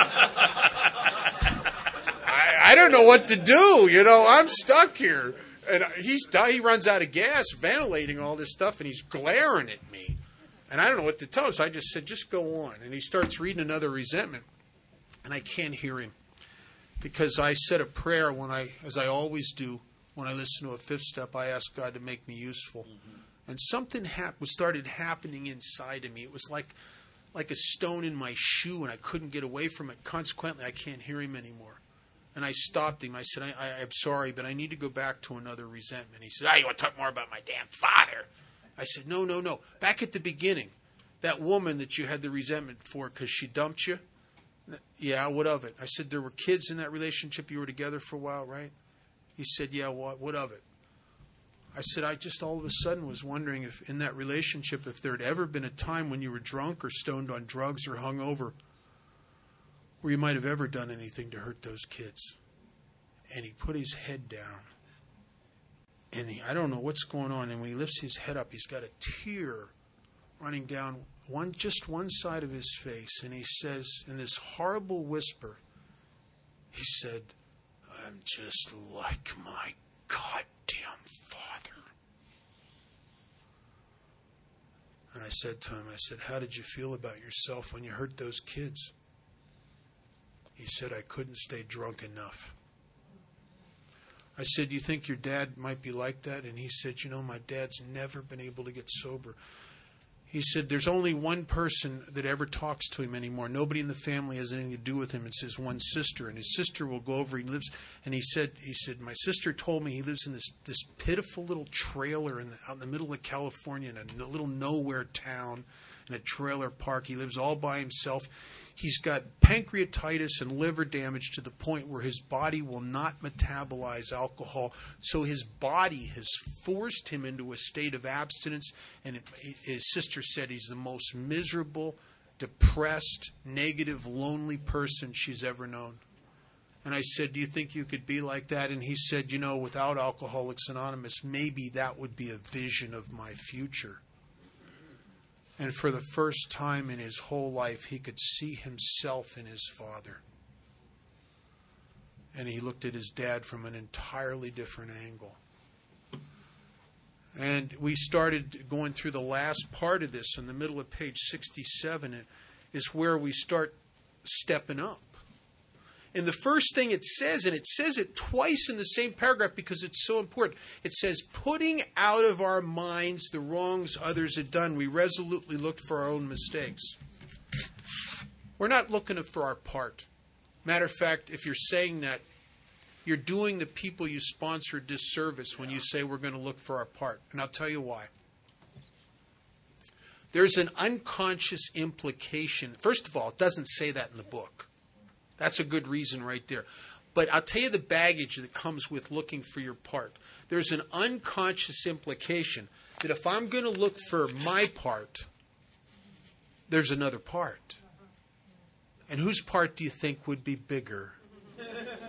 Speaker 2: I, I don't know what to do. You know, I'm stuck here, and he's he runs out of gas, ventilating all this stuff, and he's glaring at me, and I don't know what to tell him. So I just said, just go on, and he starts reading another resentment, and I can't hear him. Because I said a prayer when I, as I always do, when I listen to a fifth step, I ask God to make me useful. Mm-hmm. And something hap- was started happening inside of me. It was like, like a stone in my shoe, and I couldn't get away from it. Consequently, I can't hear him anymore. And I stopped him. I said, I, I, I'm sorry, but I need to go back to another resentment. He said, oh, you want to talk more about my damn father? I said, no, no, no. Back at the beginning, that woman that you had the resentment for because she dumped you, yeah, what of it? I said, there were kids in that relationship. You were together for a while, right? He said, yeah, what, what of it? I said, I just all of a sudden was wondering if in that relationship, if there had ever been a time when you were drunk or stoned on drugs or hungover, where you might have ever done anything to hurt those kids. And he put his head down. And he, I don't know what's going on. And when he lifts his head up, he's got a tear running down one just one side of his face. And he says, in this horrible whisper, he said, I'm just like my goddamn father. And I said to him, I said, how did you feel about yourself when you hurt those kids? He said, I couldn't stay drunk enough. I said, do you think your dad might be like that? And he said, you know, my dad's never been able to get sober. He said, there's only one person that ever talks to him anymore. Nobody in the family has anything to do with him. It's his one sister. And his sister will go over. He lives, and he said, he said, my sister told me he lives in this, this pitiful little trailer in the, out in the middle of California in a little nowhere town in a trailer park. He lives all by himself. He's got pancreatitis and liver damage to the point where his body will not metabolize alcohol. So his body has forced him into a state of abstinence. And it, his sister said he's the most miserable, depressed, negative, lonely person she's ever known. And I said, do you think you could be like that? And he said, you know, without Alcoholics Anonymous, maybe that would be a vision of my future. And for the first time in his whole life, he could see himself in his father. And he looked at his dad from an entirely different angle. And we started going through the last part of this in the middle of page sixty-seven. It is where we start stepping up. And the first thing it says, and it says it twice in the same paragraph because it's so important. It says, putting out of our minds the wrongs others had done, we resolutely looked for our own mistakes. We're not looking for our part. Matter of fact, if you're saying that, you're doing the people you sponsor a disservice when you say we're going to look for our part. And I'll tell you why. There's an unconscious implication. First of all, it doesn't say that in the book. That's a good reason right there. But I'll tell you the baggage that comes with looking for your part. There's an unconscious implication that if I'm going to look for my part, there's another part. And whose part do you think would be bigger? All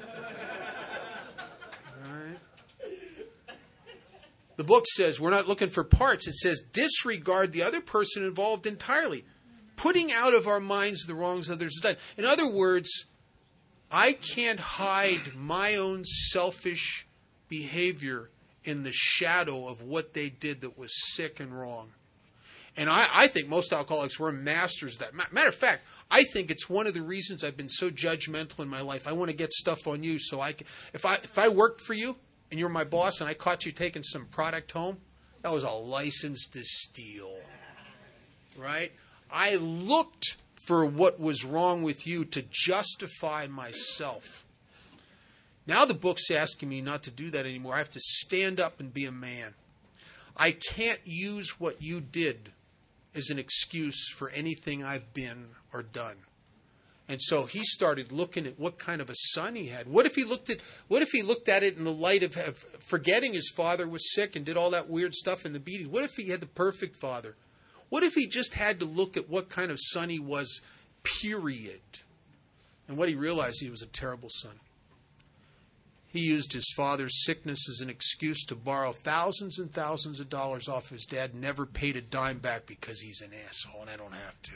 Speaker 2: right. The book says we're not looking for parts. It says disregard the other person involved entirely. Putting out of our minds the wrongs others have done. In other words, I can't hide my own selfish behavior in the shadow of what they did that was sick and wrong. And I, I think most alcoholics were masters of that. Matter of fact, I think it's one of the reasons I've been so judgmental in my life. I want to get stuff on you so I can. If I if I worked for you and you're my boss and I caught you taking some product home, that was a license to steal. Right? I looked for what was wrong with you to justify myself. Now the book's asking me not to do that anymore. I have to stand up and be a man. I can't use what you did as an excuse for anything I've been or done. And so he started looking at what kind of a son he had. What if he looked at what if he looked at it in the light of, of forgetting his father was sick and did all that weird stuff in the beatings? What if he had the perfect father? What if he just had to look at what kind of son he was, period? And what he realized, he was a terrible son. He used his father's sickness as an excuse to borrow thousands and thousands of dollars off his dad, never paid a dime back because he's an asshole and I don't have to.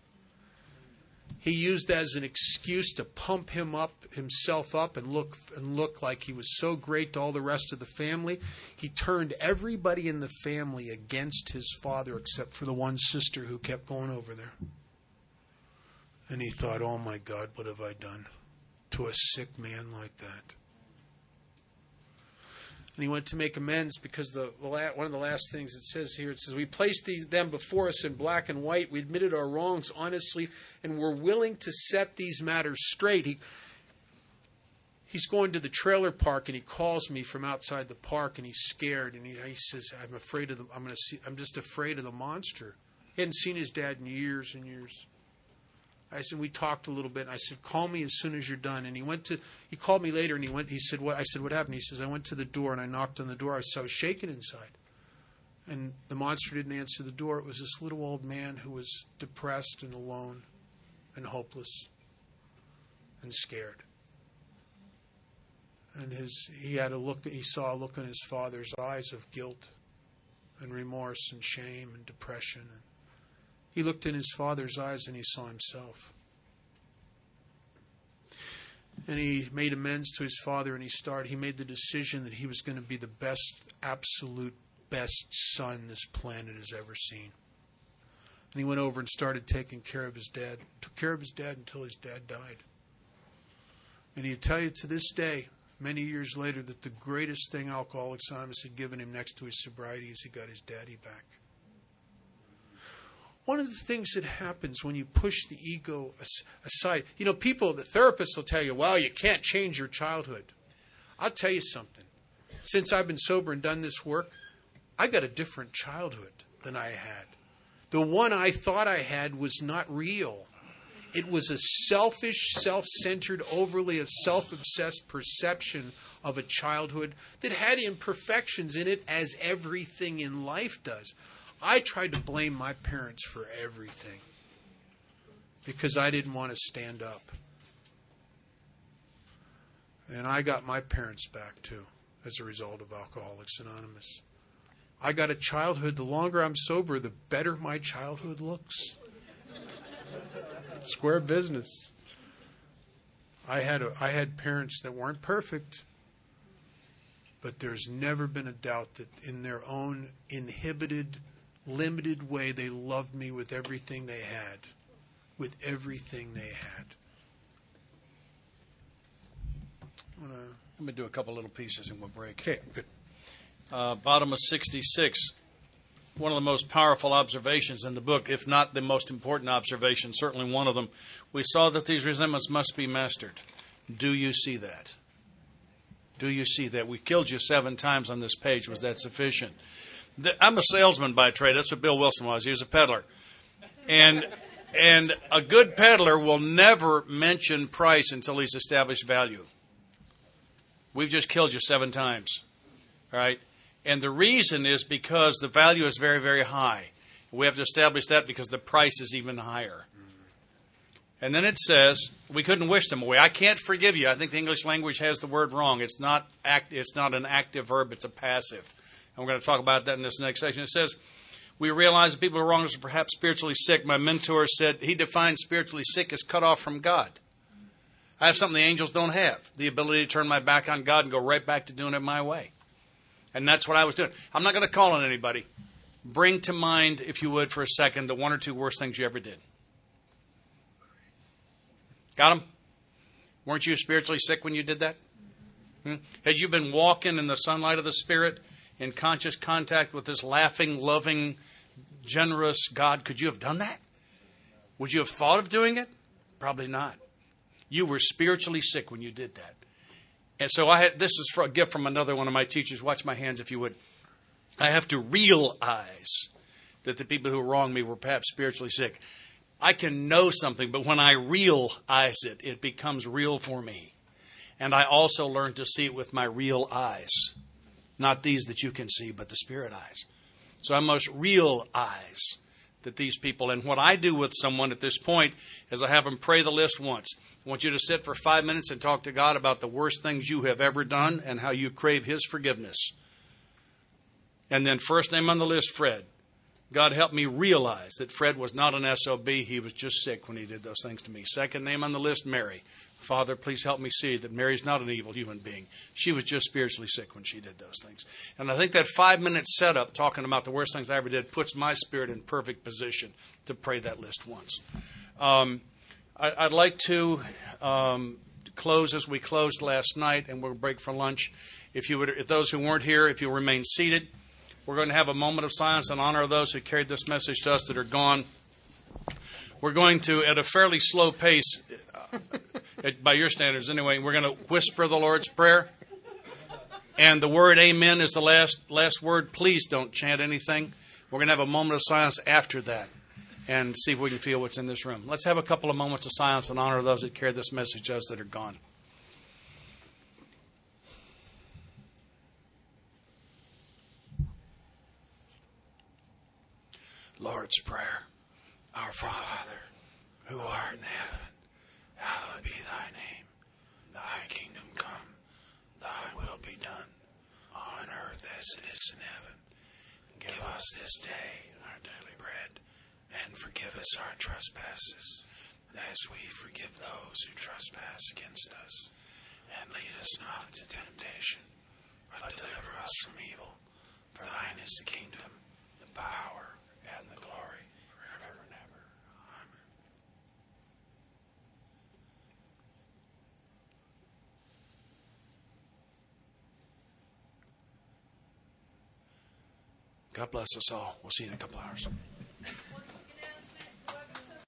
Speaker 2: He used that as an excuse to pump him up, himself up and look and look like he was so great to all the rest of the family. He turned everybody in the family against his father except for the one sister who kept going over there. And he thought, oh my God, what have I done to a sick man like that? And he went to make amends because the, the la- one of the last things it says here, it says, we placed these, them before us in black and white. We admitted our wrongs honestly and were willing to set these matters straight. He, he's going to the trailer park and he calls me from outside the park and he's scared. And he, he says, I'm afraid of the, I'm going to see, I'm just afraid of the monster. He hadn't seen his dad in years and years. I said, we talked a little bit. And I said, call me as soon as you're done. And he went to, he called me later and he went, he said, what? I said, what happened? He says, I went to the door and I knocked on the door. I was, I was shaking inside. And the monster didn't answer the door. It was this little old man who was depressed and alone and hopeless and scared. And his, he had a look, he saw a look in his father's eyes of guilt and remorse and shame and depression. And he looked in his father's eyes and he saw himself. And he made amends to his father and he started, he made the decision that he was going to be the best, absolute best son this planet has ever seen. And he went over and started taking care of his dad, took care of his dad until his dad died. And he'd tell you to this day, many years later, that the greatest thing Alcoholics Anonymous had given him next to his sobriety is he got his daddy back. One of the things that happens when you push the ego aside, you know, people, the therapists will tell you, well, you can't change your childhood. I'll tell you something. Since I've been sober and done this work, I got a different childhood than I had. The one I thought I had was not real. It was a selfish, self-centered, overly self-obsessed perception of a childhood that had imperfections in it, as everything in life does. I tried to blame my parents for everything because I didn't want to stand up. And I got my parents back, too, as a result of Alcoholics Anonymous. I got a childhood. The longer I'm sober, the better my childhood looks. Square business. I had a, I had parents that weren't perfect, but there's never been a doubt that in their own inhibited, limited way, they loved me with everything they had. With everything they had.
Speaker 1: I'm gonna, let me do a couple little pieces and we'll break.
Speaker 2: Okay, good.
Speaker 1: Uh, bottom of sixty-six. One of the most powerful observations in the book, if not the most important observation, certainly one of them, we saw that these resentments must be mastered. Do you see that? Do you see that? We killed you seven times on this page. Was that sufficient? The, I'm a salesman by trade. That's what Bill Wilson was. He was a peddler. And and a good peddler will never mention price until he's established value. We've just killed you seven times. All right? And the reason is because the value is very, very high. We have to establish that because the price is even higher. And then it says, we couldn't wish them away. I can't forgive you. I think the English language has the word wrong. It's not act, it's not an active verb, it's a passive. And we're going to talk about that in this next section. It says, we realize that people who wrong us are perhaps spiritually sick. My mentor said he defined spiritually sick as cut off from God. I have something the angels don't have, the ability to turn my back on God and go right back to doing it my way. And that's what I was doing. I'm not going to call on anybody. Bring to mind, if you would, for a second, the one or two worst things you ever did. Got them? Weren't you spiritually sick when you did that? Hmm? Had you been walking in the sunlight of the Spirit, in conscious contact with this laughing, loving, generous God? Could you have done that? Would you have thought of doing it? Probably not. You were spiritually sick when you did that. And so I had, this is for a gift from another one of my teachers. Watch my hands if you would. I have to realize that the people who wronged me were perhaps spiritually sick. I can know something, but when I realize it, it becomes real for me. And I also learn to see it with my real eyes. Not these that you can see, but the spirit eyes. So I must realize that these people, and what I do with someone at this point is I have them pray the list once. I want you to sit for five minutes and talk to God about the worst things you have ever done and how you crave His forgiveness. And then first name on the list, Fred. God help me realize that Fred was not an S O B. He was just sick when he did those things to me. Second name on the list, Mary. Father, please help me see that Mary's not an evil human being. She was just spiritually sick when she did those things. And I think that five-minute setup, talking about the worst things I ever did, puts my spirit in perfect position to pray that list once. Um, I, I'd like to um, close as we closed last night, and we'll break for lunch. If you would, if those who weren't here, if you'll remain seated, we're going to have a moment of silence in honor of those who carried this message to us that are gone. We're going to, at a fairly slow pace, uh, by your standards anyway, we're going to whisper the Lord's Prayer. And the word amen is the last last word. Please don't chant anything. We're going to have a moment of silence after that. and see if we can feel what's in this room. Let's have a couple of moments of silence in honor of those that carry this message to us that are gone. Lord's Prayer. Our Father, who art in heaven, hallowed be thy name. Thy kingdom come, thy will be done, on earth as it is in heaven. Give us this day our daily bread, and forgive us our trespasses, as we forgive those who trespass against us. And lead us not into temptation, but deliver us from evil. For thine is the kingdom, the power, and the glory, forever and ever. Amen. God bless us all. We'll see you in a couple hours.